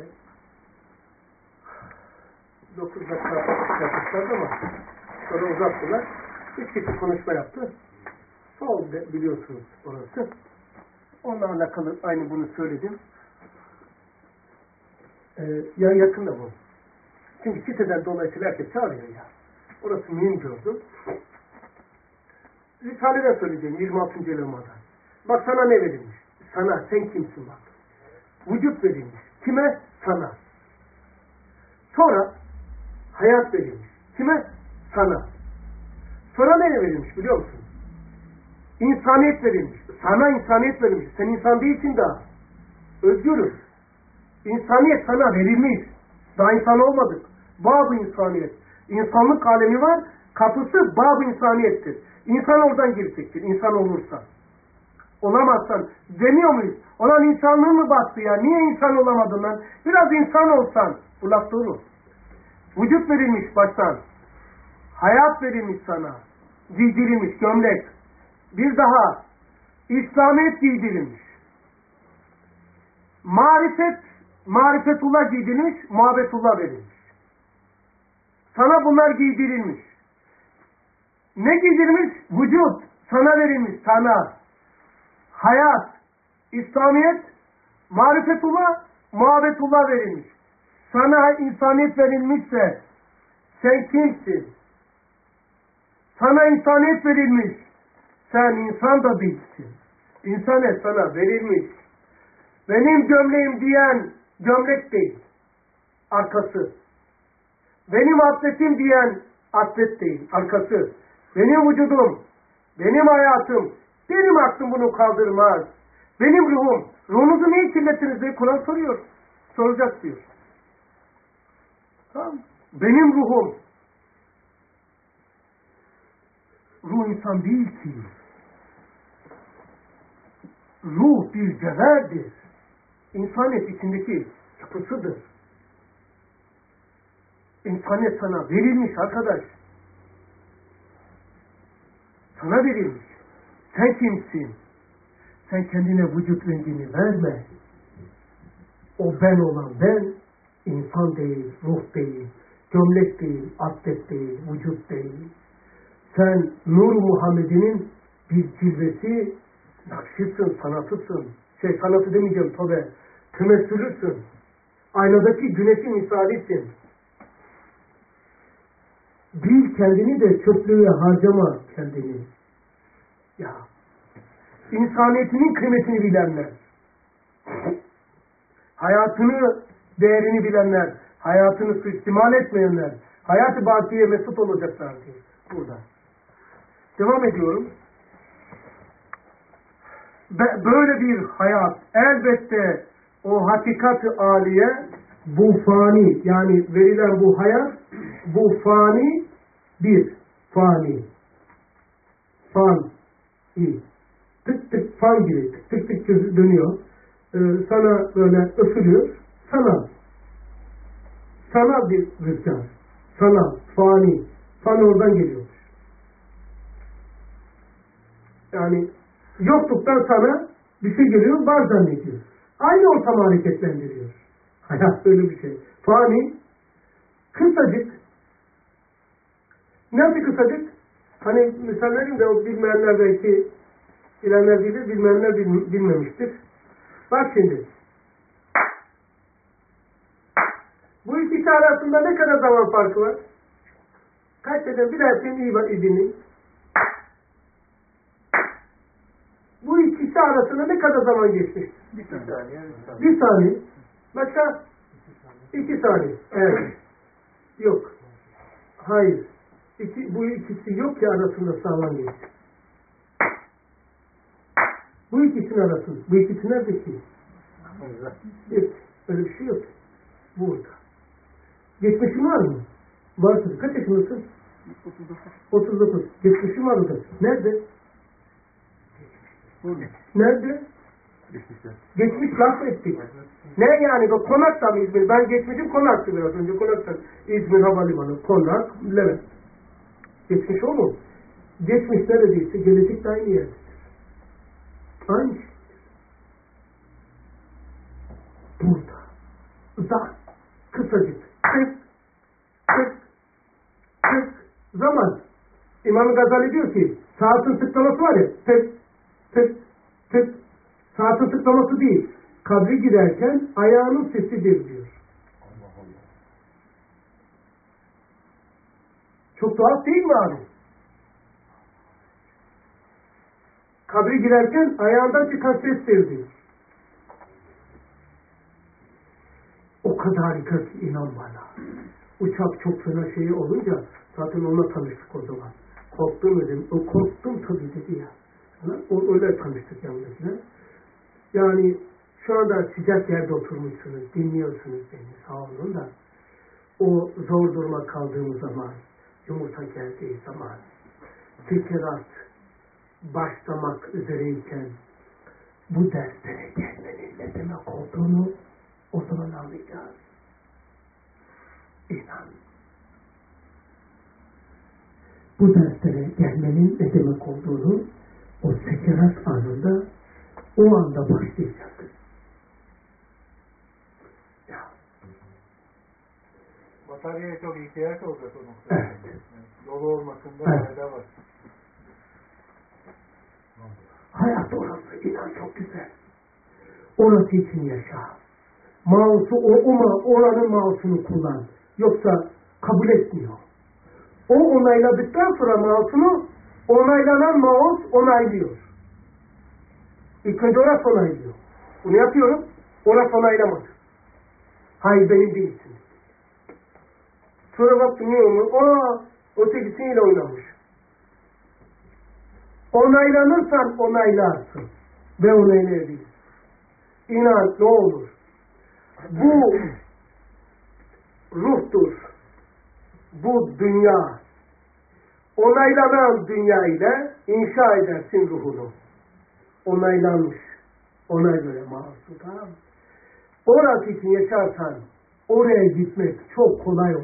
dokuz dakika yapmışlardı ama sonra uzattılar. Üç kişi konuşma yaptı. Sol biliyorsunuz orası. Onunla alakalı aynı bunu söyledim. Ee, ya yakın da bu. Çünkü siteden dolayısıyla herkes çağırıyor ya. Orası mühim gördüm. Risale'den söyleyeceğim yirmi altıncı elemadan. Bak sana ne verilmiş? Sana, sen kimsin bak. Vücut verilmiş. Kime? Sana. Sonra hayat verilmiş. Kime? Sana. Sonra ne verilmiş biliyor musun? İnsaniyet verilmiş. Sana insaniyet verilmiş. Sen insan değilsin daha. Özgürüz. İnsaniyet sana verilmiş. Daha insan olmadık. Bab-ı insaniyet. İnsanlık alemi var. Kapısı bab-ı insaniyettir. İnsan oradan girecektir. İnsan olursa. Olamazsan. Demiyor muyuz? Olan insanlığı mı battı ya? Niye insan olamadın lan? Biraz insan olsan. Bu laf doğru. Vücut verilmiş baştan. Hayat verilmiş sana. Giydirilmiş gömlek. Bir daha İslamiyet giydirilmiş. Marifet, marifetullah giydirilmiş, muhabbetullah verilmiş. Sana bunlar giydirilmiş. Ne giydirilmiş? Vücut. Sana verilmiş. Sana. Hayat. İslamiyet. Marifetullah. Muhabbetullah verilmiş. Sana insaniyet verilmişse sen kimsin? Sana insaniyet verilmiş. Sen insan da değilsin. İnsaniyet sana verilmiş. Benim gömleğim diyen gömlek değil. Arkası. Benim atletim diyen atlet değil. Arkası. Benim vücudum. Benim hayatım. Benim aklım bunu kaldırmaz. Benim ruhum. Ruhunuzu niye kirlettiniz diye Kur'an soruyor. Soracak diyor. Tamam. Benim ruhum. Ruh insan değil ki. Ruh bir cevherdir. İnsaniyet içindeki yapısıdır. İnsaniyet sana verilmiş arkadaş. Sana verilmiş. Sen kimsin? Sen kendine vücut rengini verme. O ben olan ben, insan değil, ruh değil, gömlek değil, atlet değil, vücut değil. Sen Nur Muhammed'in bir cilvesi, nakşısın, sanatısın. Şey sanatı demeyeceğim tabi, tümessülüsün. Aynadaki güneşin misalisin. Bil kendini de çöplüğe harcama kendini. Ya, insaniyetinin kıymetini bilenler, hayatını, değerini bilenler, hayatını suistimal etmeyenler, hayat-ı bakiye mesut olacaklar diye burada. Devam ediyorum. Böyle bir hayat elbette o hakikat-ı âliye, bu fani, yani verilen bu hayat, bu fani bir fani. Fan iyi. Tık tık fan gibi tık tık tık dönüyor. Ee, sana böyle öfülüyor. Sana sana bir rüzgar. Sana fani. Fan oradan geliyor. Yani yokluktan sana bir şey geliyor, var zannediyor. Aynı ortamı hareketlendiriyor. Hayat böyle bir şey. Fani kısacık. Nasıl kısacık? Hani misal vereyim de o bilmeyenler belki bilenler bilir, bilmeyenler bil, bilmemiştir. Bak şimdi. Bu ikisi arasında ne kadar zaman farkı var? Kaç sene bir dersin iyi bak izinin. Bu ikisi arasında ne kadar zaman geçmiş? Bir saniye. Bir saniye. Başka? İki saniye. Evet. Yok. Hayır. İki, bu ikisi yok ki arasında sağlam geçti. Bu ikisinin arasında. Bu ikisi nerede ki? Yok. Öyle bir şey yok. Burada. Geçmişin var mı? Var tabii. Kaç yaşındasın? otuz dokuz. otuz dokuz. Geçmişin var mı? Nerede? Nerede? Geçmişte. Geçmiş laf ettik. Ne yani? Konak'ta mı İzmir? Ben geçmişim Konak'tı biraz önce. Konak'ta. İzmir Havalimanı. Konak, Levent. Geçmiş o mu? Geçmiş neredeyse gelecek de aynı yerdedir. Aynı şey. Burada. Uzak. Kısacık. Tık. Tık. Tık. Zaman. İmam Gazali diyor ki saatin tıklaması var ya. Tık. Tık. Tık. Saatin tıklaması değil. Kabre girerken ayağının sesidir diyor. Allah Allah. Çok tuhaf değil mi abi? Kabre girerken ayağından çıkan sestir diyor. O kadar harika ki inan bana. Uçak çok fena şeyi olunca zaten onunla tanıştık o zaman. Korktum dedim. O korktum tabii dedi ya. O, öyle tanıştık yanındakine. Yani şu anda sıcak yerde oturmuşsunuz, dinliyorsunuz beni, sağ olun da o zor duruma kaldığım zaman, yumurta geldiği zaman, sekerat başlamak üzereyken bu derslere gelmenin ne demek olduğunu o zaman anlayacağız. İnan. Bu derslere gelmenin ne demek olduğunu o sekerat anında o anda başlayacak. Ya. Bataryaya çok ihtiyaç olacak o noktada. Evet. Yani dolu olmasında Evet. fayda var. Hayat orası inan çok güzel. Orası için yaşa. Mouse'u o, o oranın mouse'unu kullan. Yoksa kabul etmiyor. O onayladıktan sonra mouse'unu onaylanan mouse onaylıyor. İlk önce orası onaylıyor. Bunu yapıyorum. Orası onaylamadı. Hayır benim değilsin. Sonra bak dinliyor mu? Aa, ötekisiyle oynamış. Onaylanırsan onaylarsın. Ve onaylayabilirsin. İnan ne olur. Bu ruhtur. bu dünya, onaylanan dünya ile inşa edersin ruhunu. Onaylanmış. Ona göre mahsus. Tamam mı? Orası için yaşarsan oraya gitmek çok kolay olur.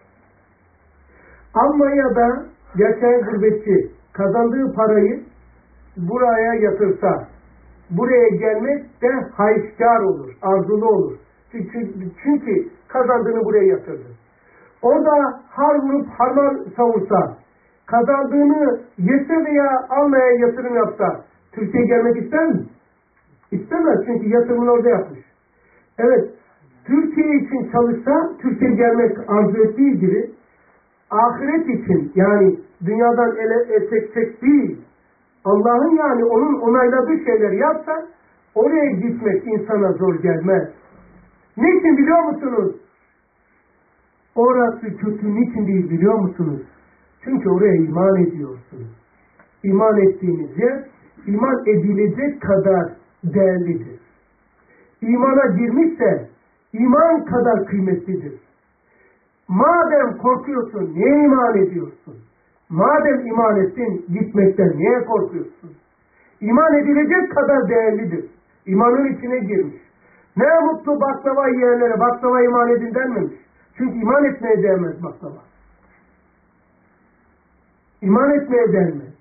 Almanya'da yaşayan gurbetçi kazandığı parayı buraya yatırsa, buraya gelmek de hayışkar olur, arzulu olur. Çünkü, çünkü kazandığını buraya yatırdı. Orada har vurup harman savursa, kazandığını yese veya almaya yatırım yapsa, Türkiye'ye gelmek ister mi? İstemez, çünkü yatırımını orada yapmış. Evet, Türkiye için çalışsa, Türkiye'ye gelmek arzu ettiği gibi, ahiret için, yani dünyadan ele etek tek değil, Allah'ın yani onun onayladığı şeyleri yapsa, oraya gitmek insana zor gelmez. Niçin biliyor musunuz? Orası kötü, niçin değil biliyor musunuz? Çünkü oraya iman ediyorsunuz. İman ettiğiniz yer, iman edilecek kadar değerlidir. İmana girmişse, iman kadar kıymetlidir. Madem korkuyorsun, niye iman ediyorsun? Madem iman ettin, gitmekten niye korkuyorsun? İman edilecek kadar değerlidir. İmanın içine girmiş. Ne mutlu baklava yiyenlere baklava iman edin denmemiş. Çünkü iman etmeye değmez baklava. İman etmeye değmez.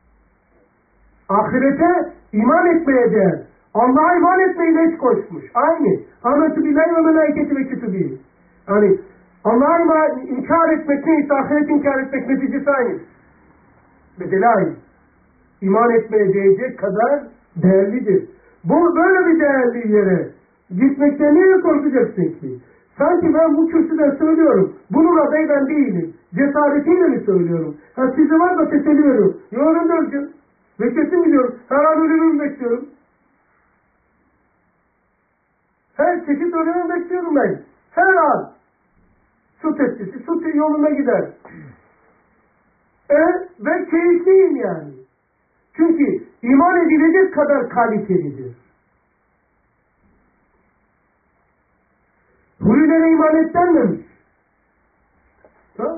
Ahirete iman etmeye değer. Allah'a iman etmeyle hiç koşmuş. Aynı. Ahmetü billahi ve meleketi ve kütübü. Yani Allah'a iman, inkar etmek neyse ahiret inkar etmek neticesi aynı. Bedeli aynı. İman etmeye değecek kadar değerlidir. Bu böyle bir değerli yere gitmekte niye korkacaksın ki? Sanki ben bu kürsüden söylüyorum. Bunun adayı ben değilim. Cesaretiyle mi söylüyorum? Ha size var da teselli veriyorum. Yorun da ölçün. Ve kesin biliyorum. Her an ölümümü bekliyorum. Her çeşit ölümümü bekliyorum ben. Her an. Su testisi, su yoluna gider. E, ve keyifliyim yani. Çünkü iman edilecek kadar kalitelidir. Hurilere iman et denmemiş. Tamam.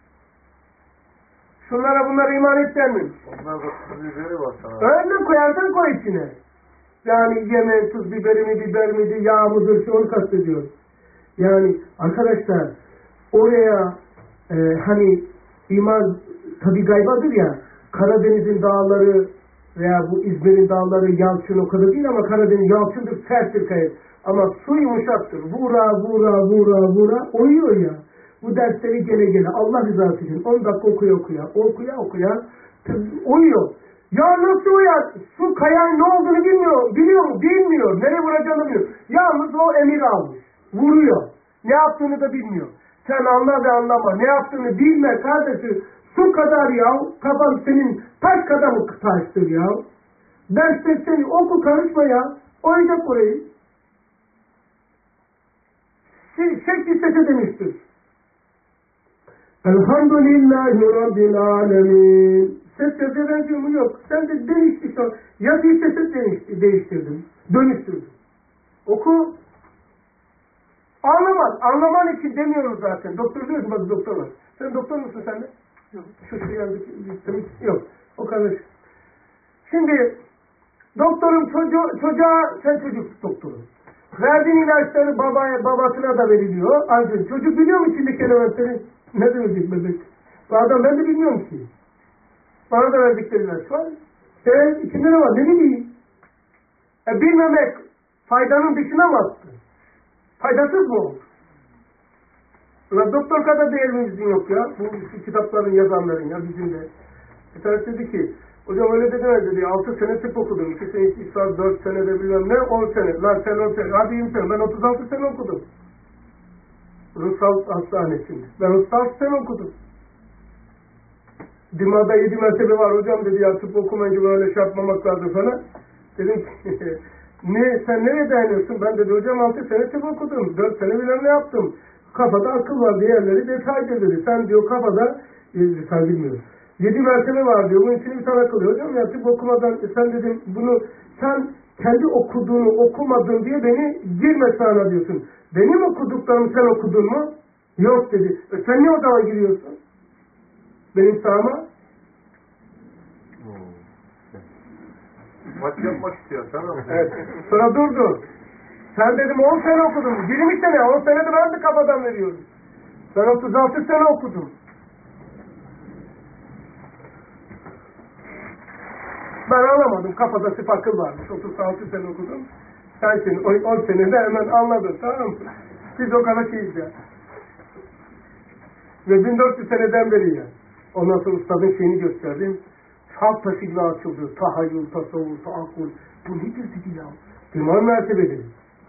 Şunlara bunlara iman et denmemiş. Onlar da tuz biberi var sana. Öyle koyarsan koy içine. Yani yemeğin tuz biberi mi, biber miydi, yağ mıdır, şu onu kastediyorum. Yani arkadaşlar oraya e, hani iman tabi gaybadır ya, Karadeniz'in dağları veya bu İzmir'in dağları yalçın o kadar değil ama Karadeniz yalçındır, serttir kayıp. Ama su yumuşaktır. Vura vura vura vura oyuyor ya. Bu dersleri gele gele Allah rızası için on dakika okuya okuya okuya okuya oyuyor. Ya nasıl uyar? Su kayan ne olduğunu bilmiyor. Biliyor mu? Bilmiyor. Nereye vuracağını bilmiyor. Yalnız o emir almış. Vuruyor. Ne yaptığını da bilmiyor. Sen anla ve anlama. Ne yaptığını bilme kardeşim. Su kadar ya. Kafan senin taş kadar mı taştır ya? Derste seni oku karışma ya. Oyacak orayı. Şekli sese demiştir. Elhamdülillahi Rabbil Alemin. Ses sese benziyor mu? Yok. Sen de değişti şu an. Yazıyı sese değişti, değiştirdim. Dönüştürdüm. Oku. Anlaman. Anlaman için demiyoruz zaten. Doktor diyor ki bak doktor var. Sen doktor musun sen de? Yok. Şu şu yandaki yok. O kadar. Şimdi doktorun çocuğu, çocuğa sen çocuk doktoru. Verdiğin ilaçları babaya, babasına da veriliyor. Ancak çocuk biliyor mu içindeki elementleri? Ne demek bebek? Bu adam ben de bilmiyorum ki. Bana da verdikleri ilaç var. Sen içinde ne var? Ne bileyim? E, bilmemek faydanın dışına mı attı? Faydasız mı oldu? Ulan doktor kadar değerimizin yok ya. Bu kitapların yazanların ya bizim de. Bir tanesi dedi ki hocam öyle dedi dedi. altı sene tıp okudum. iki sene İslam, dört sene de bilmem ne, on sene. Lan sen on sene. Hadi yirmi sene. Ben otuz altı sene okudum. Rus hastanesinde. Ben otuz altı sene okudum. Dima'da yedi mertebe var hocam dedi ya tıp okumayınca böyle şey yapmamak lazım falan. Dedim ki ne, sen nereye dayanıyorsun? Ben dedi hocam altı sene tıp okudum. dört sene bilmem ne yaptım. Kafada akıl var diğerleri detaydır dedi. Sen diyor kafada e, sen bilmiyorsun. Yedi mertebe var diyor. Bunun için bir tane akılıyor. Hocam ya tıp okumadan sen dedim bunu sen kendi okuduğunu okumadın diye beni girme sana diyorsun. Benim okuduklarımı sen okudun mu? Yok dedi. E sen niye o zaman giriyorsun? Benim sahama? Maç yapmak istiyor tamam mı? Evet. Sonra durdu. Sen dedim on sene okudum. yirmi sene. on senede ben de kafadan veriyorum. Ben otuz altı sene okudum. Ben anlamadım. Kafada sipakıl varmış. otuz altı sene okudum. Sen şimdi on senede hemen anladın. Tamam mı? Biz o kadar şeyiz ya. Ve bin dört yüz seneden beri ya. Ondan sonra ustadın şeyini gösterdim. Halk taşı gibi açıldı. Tahayyül, tasavvur, taakkul. Bu nedir dedi ya? İman mertebedir.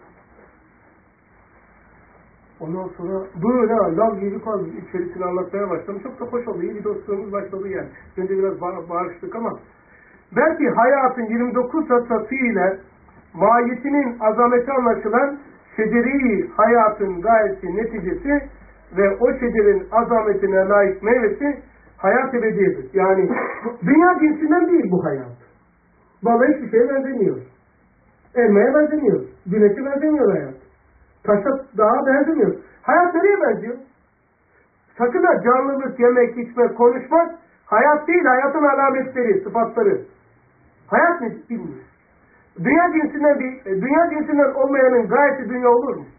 Ondan sonra böyle lav gibi kaldı. İçerisini anlatmaya başladım. Çok da hoş oldu. İyi bir dostluğumuz başladı yani. Önce biraz bağ bağırıştık ama belki hayatın yirmi dokuz satası ile mahiyetinin azameti anlaşılan şeceri hayatın gayesi, neticesi ve o şecerin azametine layık meyvesi hayat ebediyedir. Yani dünya cinsinden değil bu hayat. Vallahi hiçbir şeye benzemiyor. Elmaya benzemiyor. Güneşe benzemiyor hayat. Taşa dağa benzemiyor. Hayat nereye benziyor? Sakın ha canlılık, yemek, içmek, konuşmak hayat değil, hayatın alametleri, sıfatları. Hayat ne bilmiyor. Dünya cinsinden bir, dünya cinsinden olmayanın gayesi dünya olur mu?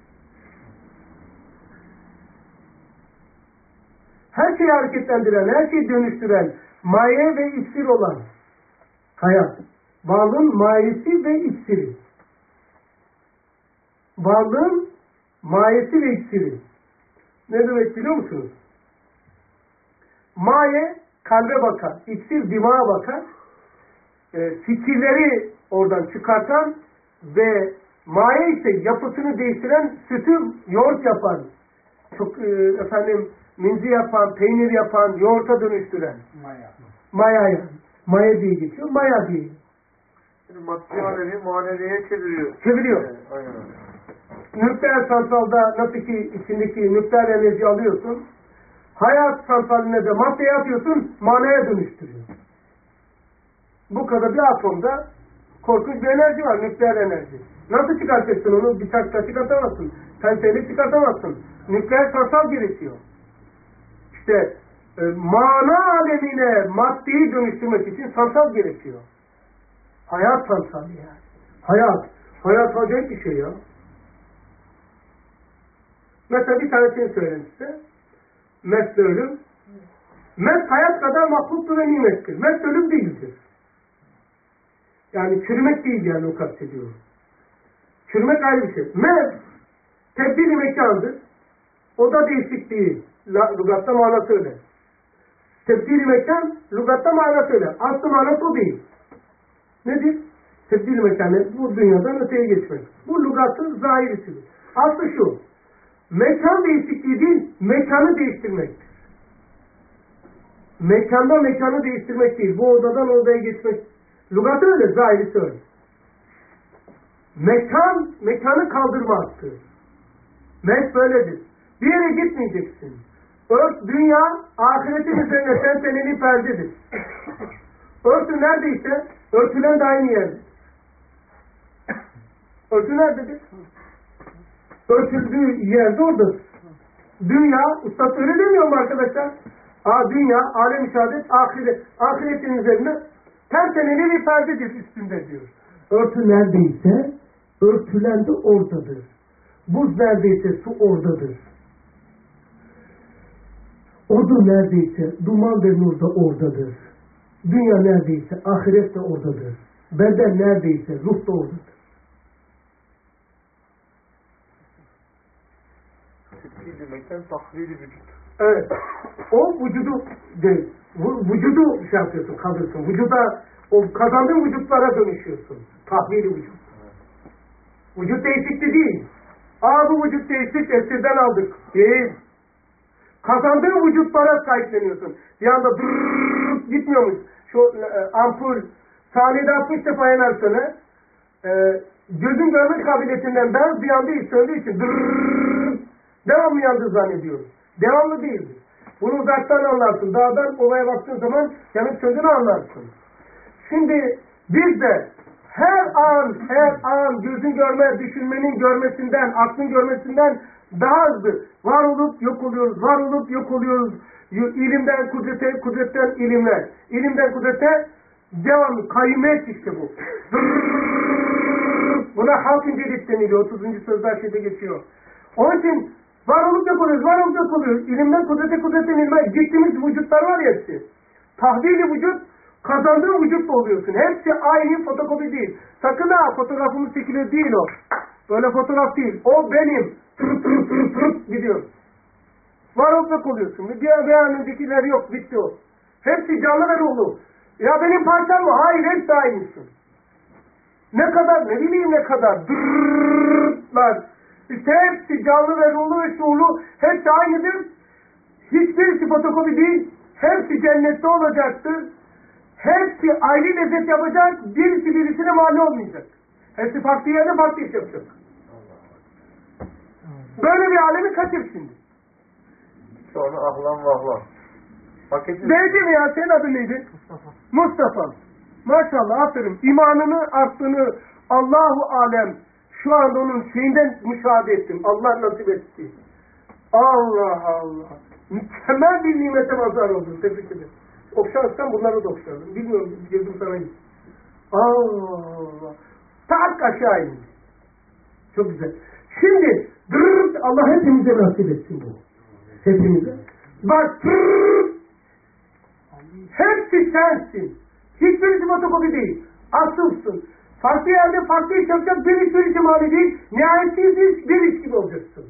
Her şeyi hareketlendiren, her şeyi dönüştüren, maye ve iksir olan hayat. Varlığın mayesi ve iksiri. Varlığın mayesi ve iksiri. Ne demek biliyor musunuz? Maye kalbe bakar, iksir dimağa bakar. E, fikirleri oradan çıkartan ve maye ise yapısını değiştiren, sütü yoğurt yapan, çok e, efendim minzi yapan, peynir yapan, yoğurta dönüştüren. Maya. Maya yani. Maya diye geçiyor, maya diye. Şimdi maddi manevi maneviye çeviriyor. Çeviriyor. Evet, aynen öyle. Nükleer santralda nasıl ki içindeki nükleer enerji alıyorsun, hayat santraline de maddeye atıyorsun, manaya dönüştürüyor. Bu kadar bir atomda korkunç bir enerji var, nükleer enerji. Nasıl çıkartacaksın onu? Bir taşla çıkartamazsın. Penseyle çıkartamazsın. Nükleer santral gerekiyor. İşte e, mana alemine maddeyi dönüştürmek için santral gerekiyor. Hayat santrali yani. Hayat. Hayat acayip bir şey ya. Mesela bir tanesini söyleyeyim size. Mest ölüm. Mest hayat kadar mahluktur ve nimettir. Mest ölüm değildir. Yani çürümek değil yani o kastediyorum. Çürümek ayrı bir şey. Mest tebdil-i mekandır. O da değişik değil. Lügatta manası öyle. Tebdil-i mekan lügatta manası öyle. Aslı manası o değil. Nedir? Tebdil-i mekanı bu dünyadan öteye geçmek. Bu lügatın zahirisidir. Aslı şu. Mekan değişikliği değil, mekanı değiştirmektir. Mekanda mekanı değiştirmek değil. Bu odadan odaya geçmek. Lügatı öyle, zahirisi öyle. Mekan, mekanı kaldırmaktır. Mes böyledir. Bir yere gitmeyeceksin. Ört, dünya, ahiretin üzerine tenteneli perdedir. Örtü neredeyse, örtülen de aynı yerde. Örtü nerededir? Örtüldüğü yerde oradadır. Dünya, ustad öyle demiyor mu arkadaşlar? Aa, dünya, alem-i şehadet, ahiret. Ahiretin üzerine tenteneli bir perdedir üstünde diyor. Örtü neredeyse, örtülen de oradadır. Buz neredeyse su oradadır. Odu neredeyse duman ve nur da oradadır. Dünya neredeyse ahiret de oradadır. Beden neredeyse ruh da oradadır. Tepki demekten tahvili vücut. Evet. O vücudu de, vücudu şey yapıyorsun, kaldırsın. Vücuda, o kazandığın vücutlara dönüşüyorsun. Tahvili vücut. Vücut değişikliği değil. Aa bu vücut değişik, esirden aldık. Değil. Kazandığın vücutlara sahipleniyorsun. Bir anda dırrrr gitmiyormuş. Şu e, ampul saniyede altmış defa yanar sana. E, gözün görme kabiliyetinden beyaz bir anda hiç söndüğü için dırrrr devamlı yandığı zannediyoruz. Devamlı değildir. Bunu uzaktan anlarsın. Dağdan ovaya baktığın zaman yanıp söndüğünü anlarsın. Şimdi biz de her an, her an gözün görme, düşünmenin görmesinden, aklın görmesinden daha hızlı. Var olup yok oluyoruz, var olup yok oluyoruz. İlimden kudrete, kudretten ilimler. İlimden kudrete devamlı, kayyumiyet işte bu. Buna halk incelik deniliyor. otuzuncu sözler şeyde geçiyor. Onun için var olup yok oluyoruz, var olup yok oluyoruz. İlimden kudrete, kudretten ilme gittiğimiz vücutlar var ya hepsi. Tahdili vücut, kazandığın vücutla oluyorsun. Hepsi aynı, fotokopi değil. Sakın ha, fotoğrafımız çekilir değil o. Böyle fotoğraf değil. O benim. Tırıp tırıp tırıp tırıp gidiyor. Var olup yok oluyorsun. Bir an öncekiler yok, bitti o. Hepsi canlı ve ruhlu. Ya benim parçam mı? Hayır, hepsi aynısın. Ne kadar, ne bileyim ne kadar. Dırrrrrlar. İşte hepsi canlı ve ruhlu ve şuurlu. Hepsi aynıdır. Hiçbirisi fotokopi değil. Hepsi cennette olacaktır. Hepsi ayrı lezzet yapacak. Birisi birisine mani olmayacak. Hepsi farklı yerde farklı iş yapacak. Böyle bir alemi kaçır şimdi. Sonra ahlan vahlan. Paketi... Neydi mi ya? Senin adın neydi? Mustafa. Mustafa. Maşallah, aferin. İmanını arttığını Allahu alem şu anda onun şeyinden müşahede ettim. Allah nasip etti. Allah Allah. Mükemmel bir nimete mazhar oldun. Tebrik ederim. Okşarsan bunları da okşardım. Bilmiyorum, girdim sana git. Allah. Tak aşağı indi. Çok güzel. Şimdi dırrt, Allah hepimize nasip etsin bu. Hepimize. Bak dırrt. Hepsi sensin. Hiçbirisi fotokopi değil. Asılsın. Farklı yerde farklı iş yapacak bir iş bir ihtimali değil. Nihayetsiz iş bir iş gibi olacaksın.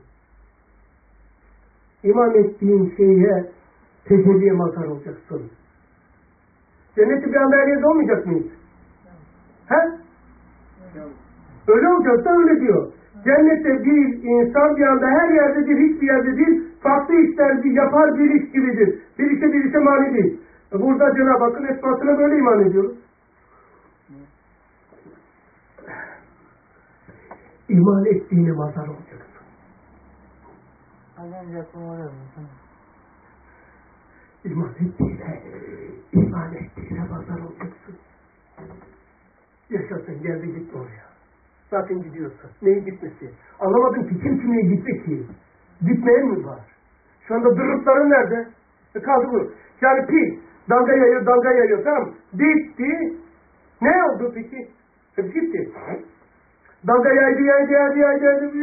İman ettiğin şeye tecelliye mazhar olacaksın. Cenneti bir anda her yerde olmayacak mıyız? He? Öyle olacaksa öyle diyor. Cennette bir insan bir anda her yerdedir, hiçbir yerde değil. Farklı işler bir yapar bir iş gibidir. Bir işe bir işe mani değil. Burada Cenab-ı Hakk'ın esmasına böyle iman ediyoruz. İman ettiğine mazhar olacaksın. Aynen yakın oluyor. İman ettiğine, iman ettiğine mazhar olacaksın. Yaşasın, geldi gitti oraya. Zaten gidiyorsun. Neyin gitmesi? Anlamadım ki kim kimeye gitti ki? Gitmeyen mi var? Şu anda dırıtların nerede? E kaldı bu. Yani pil. Dalga yayıyor, dalga yayıyor. Tamam. Bitti. Ne oldu peki? Hep gitti. Dalga yaydı, yaydı, yaydı, yaydı, yaydı.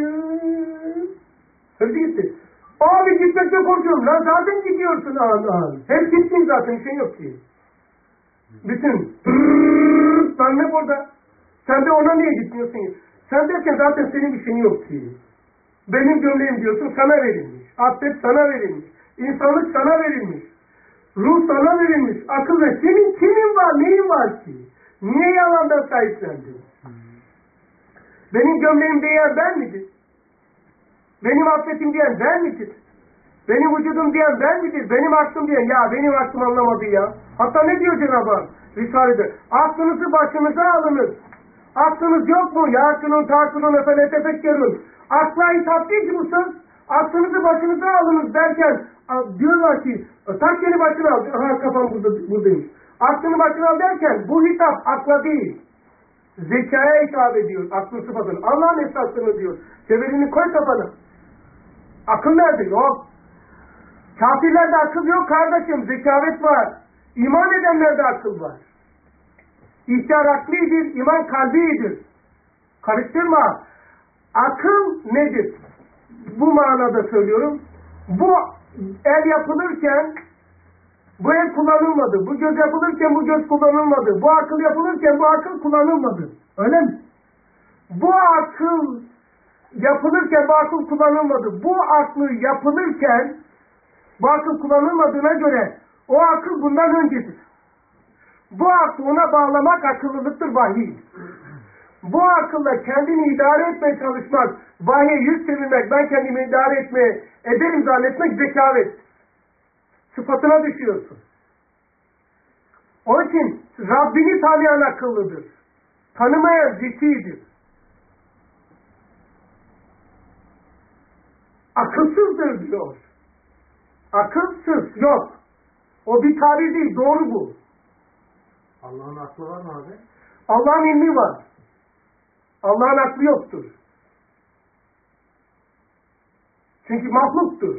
Hepsi gitti. Abi gitmekten korkuyorum. Lan zaten gidiyorsun an an. Hep gittin zaten. Bir şey yok ki. Bütün. Lan ne burada? Sen de ona niye gitmiyorsun? Sen derken zaten senin bir şeyin yok ki. Benim gömleğim diyorsun sana verilmiş. Abdest sana verilmiş. İnsanlık sana verilmiş. Ruh sana verilmiş. Akıl ve senin kimin var, neyin var ki? Niye yalandan sahiplendin? Benim gömleğim diyen ben midir? Benim affetim diyen ben midir? Benim vücudum diyen ben midir? Benim aklım diyen, ya benim aklım anlamadı ya. Hatta ne diyor Cenab-ı Hak Risale'de? Aklınızı başınıza alınız. Aklınız yok mu? Yâkılın, tâkılın, efele tefekkerun. Akla hitap değil ki bu söz. Aklınızı başınıza alınız derken diyorlar ki tak yeni başına al. Aha kafam burada, buradaymış. Aklını başına al derken bu hitap akla değil. Zekaya hitap ediyor. Aklın sıfatını. Allah'ın esasını diyor. Severini koy kafana. Akıl nerede? Yok. Kafirlerde akıl yok kardeşim. Zekavet var. İman edenlerde akıl var. İhtiyar aklidir. İman kalbidir. Karıştırma. Akıl nedir? Bu manada söylüyorum. Bu el yapılırken bu el kullanılmadı. Bu göz yapılırken bu göz kullanılmadı. Bu akıl yapılırken bu akıl kullanılmadı. Öyle mi? Bu akıl yapılırken bu akıl kullanılmadı. Bu aklı yapılırken bu akıl kullanılmadığına göre o akıl bundan öncesidir. Bu aklı ona bağlamak akıllılıktır, vahiy. Bu akılla kendini idare etmeye çalışmak, vahye yüz çevirmek, ben kendimi idare etmeye ederim zannetmek zekavet. Sıfatına düşüyorsun. Onun için Rabbini tanıyan akıllıdır. Tanımayan zekidir. Akılsızdır diyor. Akılsız yok. O bir tabir değil, doğru bu. Allah'ın aklı var mı abi? Allah'ın ilmi var. Allah'ın aklı yoktur. Çünkü mahluktur.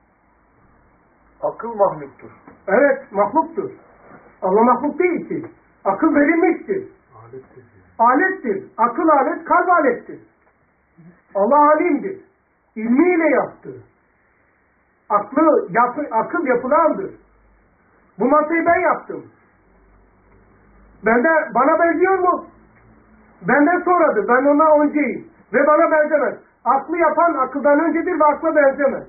Akıl mahluktur. Evet, mahluktur. Allah mahluk değil ki. Akıl verilmiştir. Alettir. Alettir. Akıl alet, kalp alettir. Allah alimdir. İlmiyle yaptı. Aklı, yapı, akıl yapılandır. Bu masayı ben yaptım. Bende, bana benziyor mu? Benden sonradır. Ben ondan önceyim. Ve bana benzemez. Aklı yapan akıldan öncedir ve akla benzemez.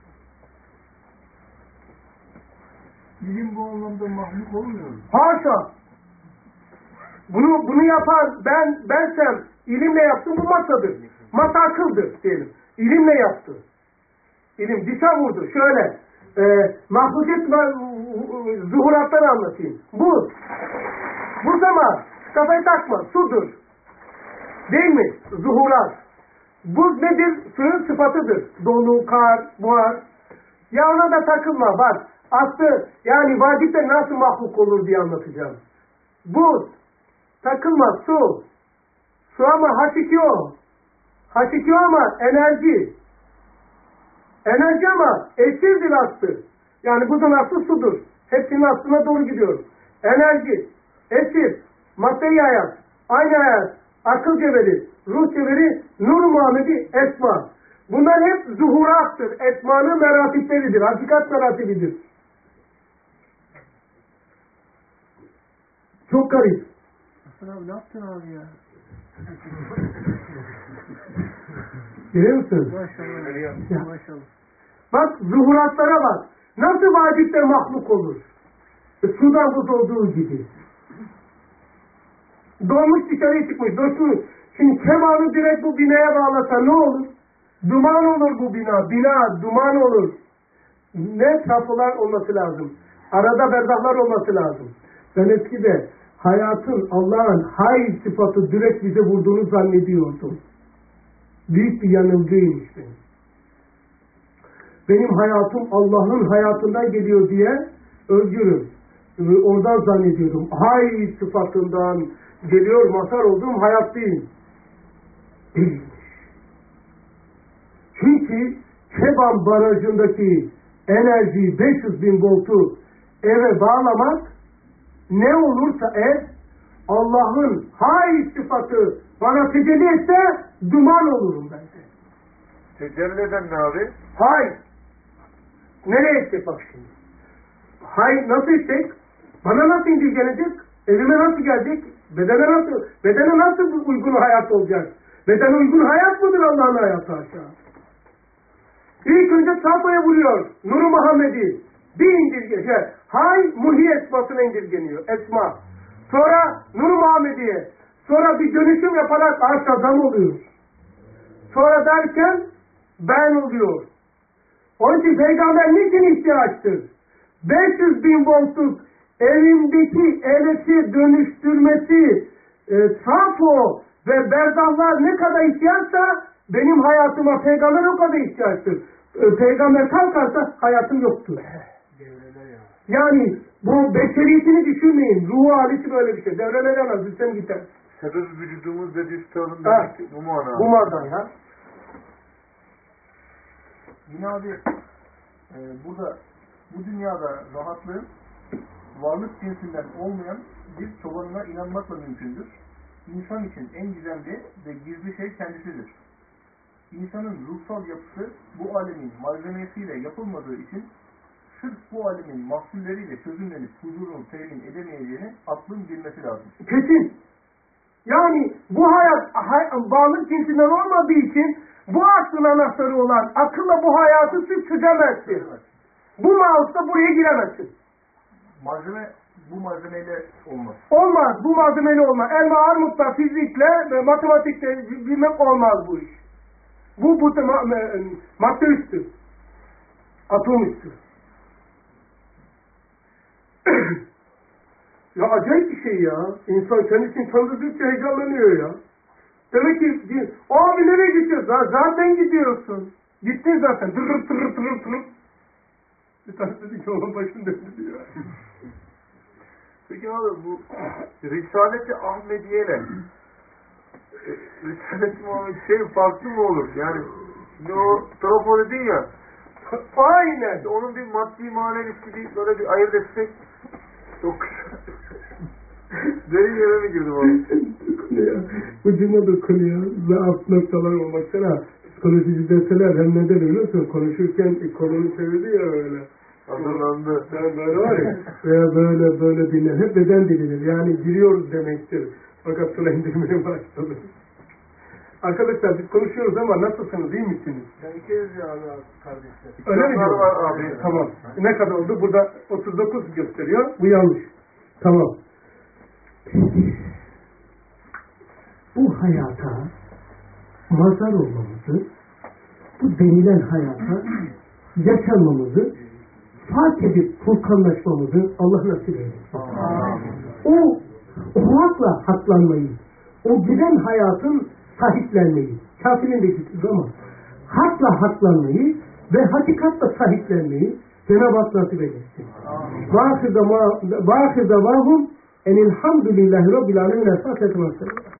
Bilim bu anlamda mahluk olmuyor mu? Haşa! Bunu bunu yapan ben bensem, ilimle yaptım, bu masadır. Masa akıldır diyelim. İlimle yaptı. İlim dişe vurdu. Şöyle e, mahlukiyet ve zuhurattan anlatayım. Bu bu zaman kafayı takma. Sudur. Değil mi? Zuhurat. Buz nedir? Suyun sıfatıdır. Dolu, kar, buhar. Ya ona da takılma. Bak. Aslı yani vadide nasıl mahluk olur diye anlatacağım. Buz. Takılma. Su. Su ama H iki O. H iki O ama enerji. Enerji ama esirdir aslı. Yani buzun aslı sudur. Hepsinin aslına doğru gidiyor. Enerji, esir, madde hayat, aynı hayat, akıl cevheri, ruh cevheri, nur Muhammedi, esma. Bunlar hep zuhurattır. Esmanın meratipleridir. Hakikat meratibidir. Çok garip. Hasan abi ne yaptın abi ya? Görüyor musun? Maşallah. Ya. Maşallah. Bak zuhuratlara bak. Nasıl vacipte mahluk olur? E, sudan buz olduğu gibi. Dolmuş dışarıya çıkmış. Dostum, şimdi kemanı direkt bu binaya bağlasa ne olur? Duman olur bu bina. Bina duman olur. Ne kapılar olması lazım. Arada berdahlar olması lazım. Ben eskide hayatın Allah'ın hay sıfatı direkt bize vurduğunu zannediyordum. Büyük bir yanılgıymış benim. Benim hayatım Allah'ın hayatından geliyor diye özgürüm. Oradan zannediyordum. Hay sıfatından geliyor, mazhar olduğum hayat değil. Değilmiş. Çünkü Keban Barajı'ndaki enerjiyi beş yüz bin voltu eve bağlamak ne olursa eğer Allah'ın hay sıfatı bana tecelli etse duman olurum ben de. Tecelli eden ne abi? Hay. Nereye gidecek bak şimdi? Hay nasıl gidecek? Bana nasıl indirgenecek? Evime nasıl gelecek? Bedene nasıl? Bedene nasıl uygun hayat olacak? Beden uygun hayat mıdır Allah'ın hayatı aşağı? İlk önce tabloya vuruyor. Nur-u Muhammedi. Bir indirge. Şey, hay muhi esmasına indirgeniyor. Esma. Sonra Nur-u Muhammediye. Sonra bir dönüşüm yaparak arş adam oluyor. Sonra derken ben oluyor. Onun için peygamber niçin ihtiyaçtır? beş yüz bin voltluk evimdeki elektriği dönüştürmesi, e, trafo ve berdahlar ne kadar ihtiyaçsa benim hayatıma peygamber o kadar ihtiyaçtır. E, peygamber kalkarsa hayatım yoktur. Yani bu beşeriyetini düşünmeyin. Ruhu halisi böyle bir şey. Devrelemez. Düşsem gider. Sebep vücudumuz dediği üstadın Ha. demek ki bu mana. Bu mardan ya. Yine abi e, burada bu dünyada rahatlığın varlık cinsinden olmayan bir çobanına inanmakla mümkündür. İnsan için en gizemli ve gizli şey kendisidir. İnsanın ruhsal yapısı bu alemin malzemesiyle yapılmadığı için sırf bu alemin mahsulleriyle çözümlenip huzurunu temin edemeyeceğini aklın bilmesi lazım. Kesin. Yani bu hayat hay, varlık cinsinden olmadığı için bu aklın anahtarı olan akılla bu hayatı siz çözemezsin. Bu mouse'da buraya giremezsin. Malzeme bu malzemeyle olmaz. Olmaz. Bu malzemeli olmaz. Elma armutla, fizikle ve matematikle bilmem olmaz bu iş. Bu, bu ma madde üstü. Atom üstü. Ya acayip bir şey ya. İnsan kendisini tanıdıkça heyecanlanıyor ya. Demek ki abi nereye gidiyorsun? Zaten gidiyorsun. Gittin zaten. Tırır tırır tırır tırır. Bir tanesi dedi ki onun başını döndü diyor. Peki abi bu Risalet-i Ahmediye'yle Risalet-i Muhammed şey farklı mı olur? Yani şimdi o trafo dedin ya, Aynen. onun bir maddi manevisi bir böyle bir ayırt etsek çok derin yere mi girdim abi? Ucuma dokunuyor. Zaaf noktalar olmasına psikoloji deseler hem neden biliyorsun konuşurken kolunu çevirdi ya öyle. Hazırlandı. Yani böyle var ya veya böyle böyle dinler. Hep beden dilidir. Yani giriyoruz demektir. Fakat sıra indirmeye başladı. Arkadaşlar biz konuşuyoruz ama nasılsınız? İyi misiniz? Tehlikeliyiz ya abi kardeşler. Öyle mi İkramlar diyor? var abi. Tamam. Ne kadar oldu? Burada otuz dokuz gösteriyor. Bu yanlış. Tamam. Bu hayata mazhar olmamızı, bu denilen hayata yaşamamızı, fark edip furkanlaşmamızı Allah nasip eylesin. O, o hakla haklanmayı, o güzel hayatın sahiplenmeyi, kafirin de gittiği zaman hakla haklanmayı ve hakikatla sahiplenmeyi Cenab-ı Hak nasip eylesin. Vâhir davâhum enilhamdülillahi rabbil alemin.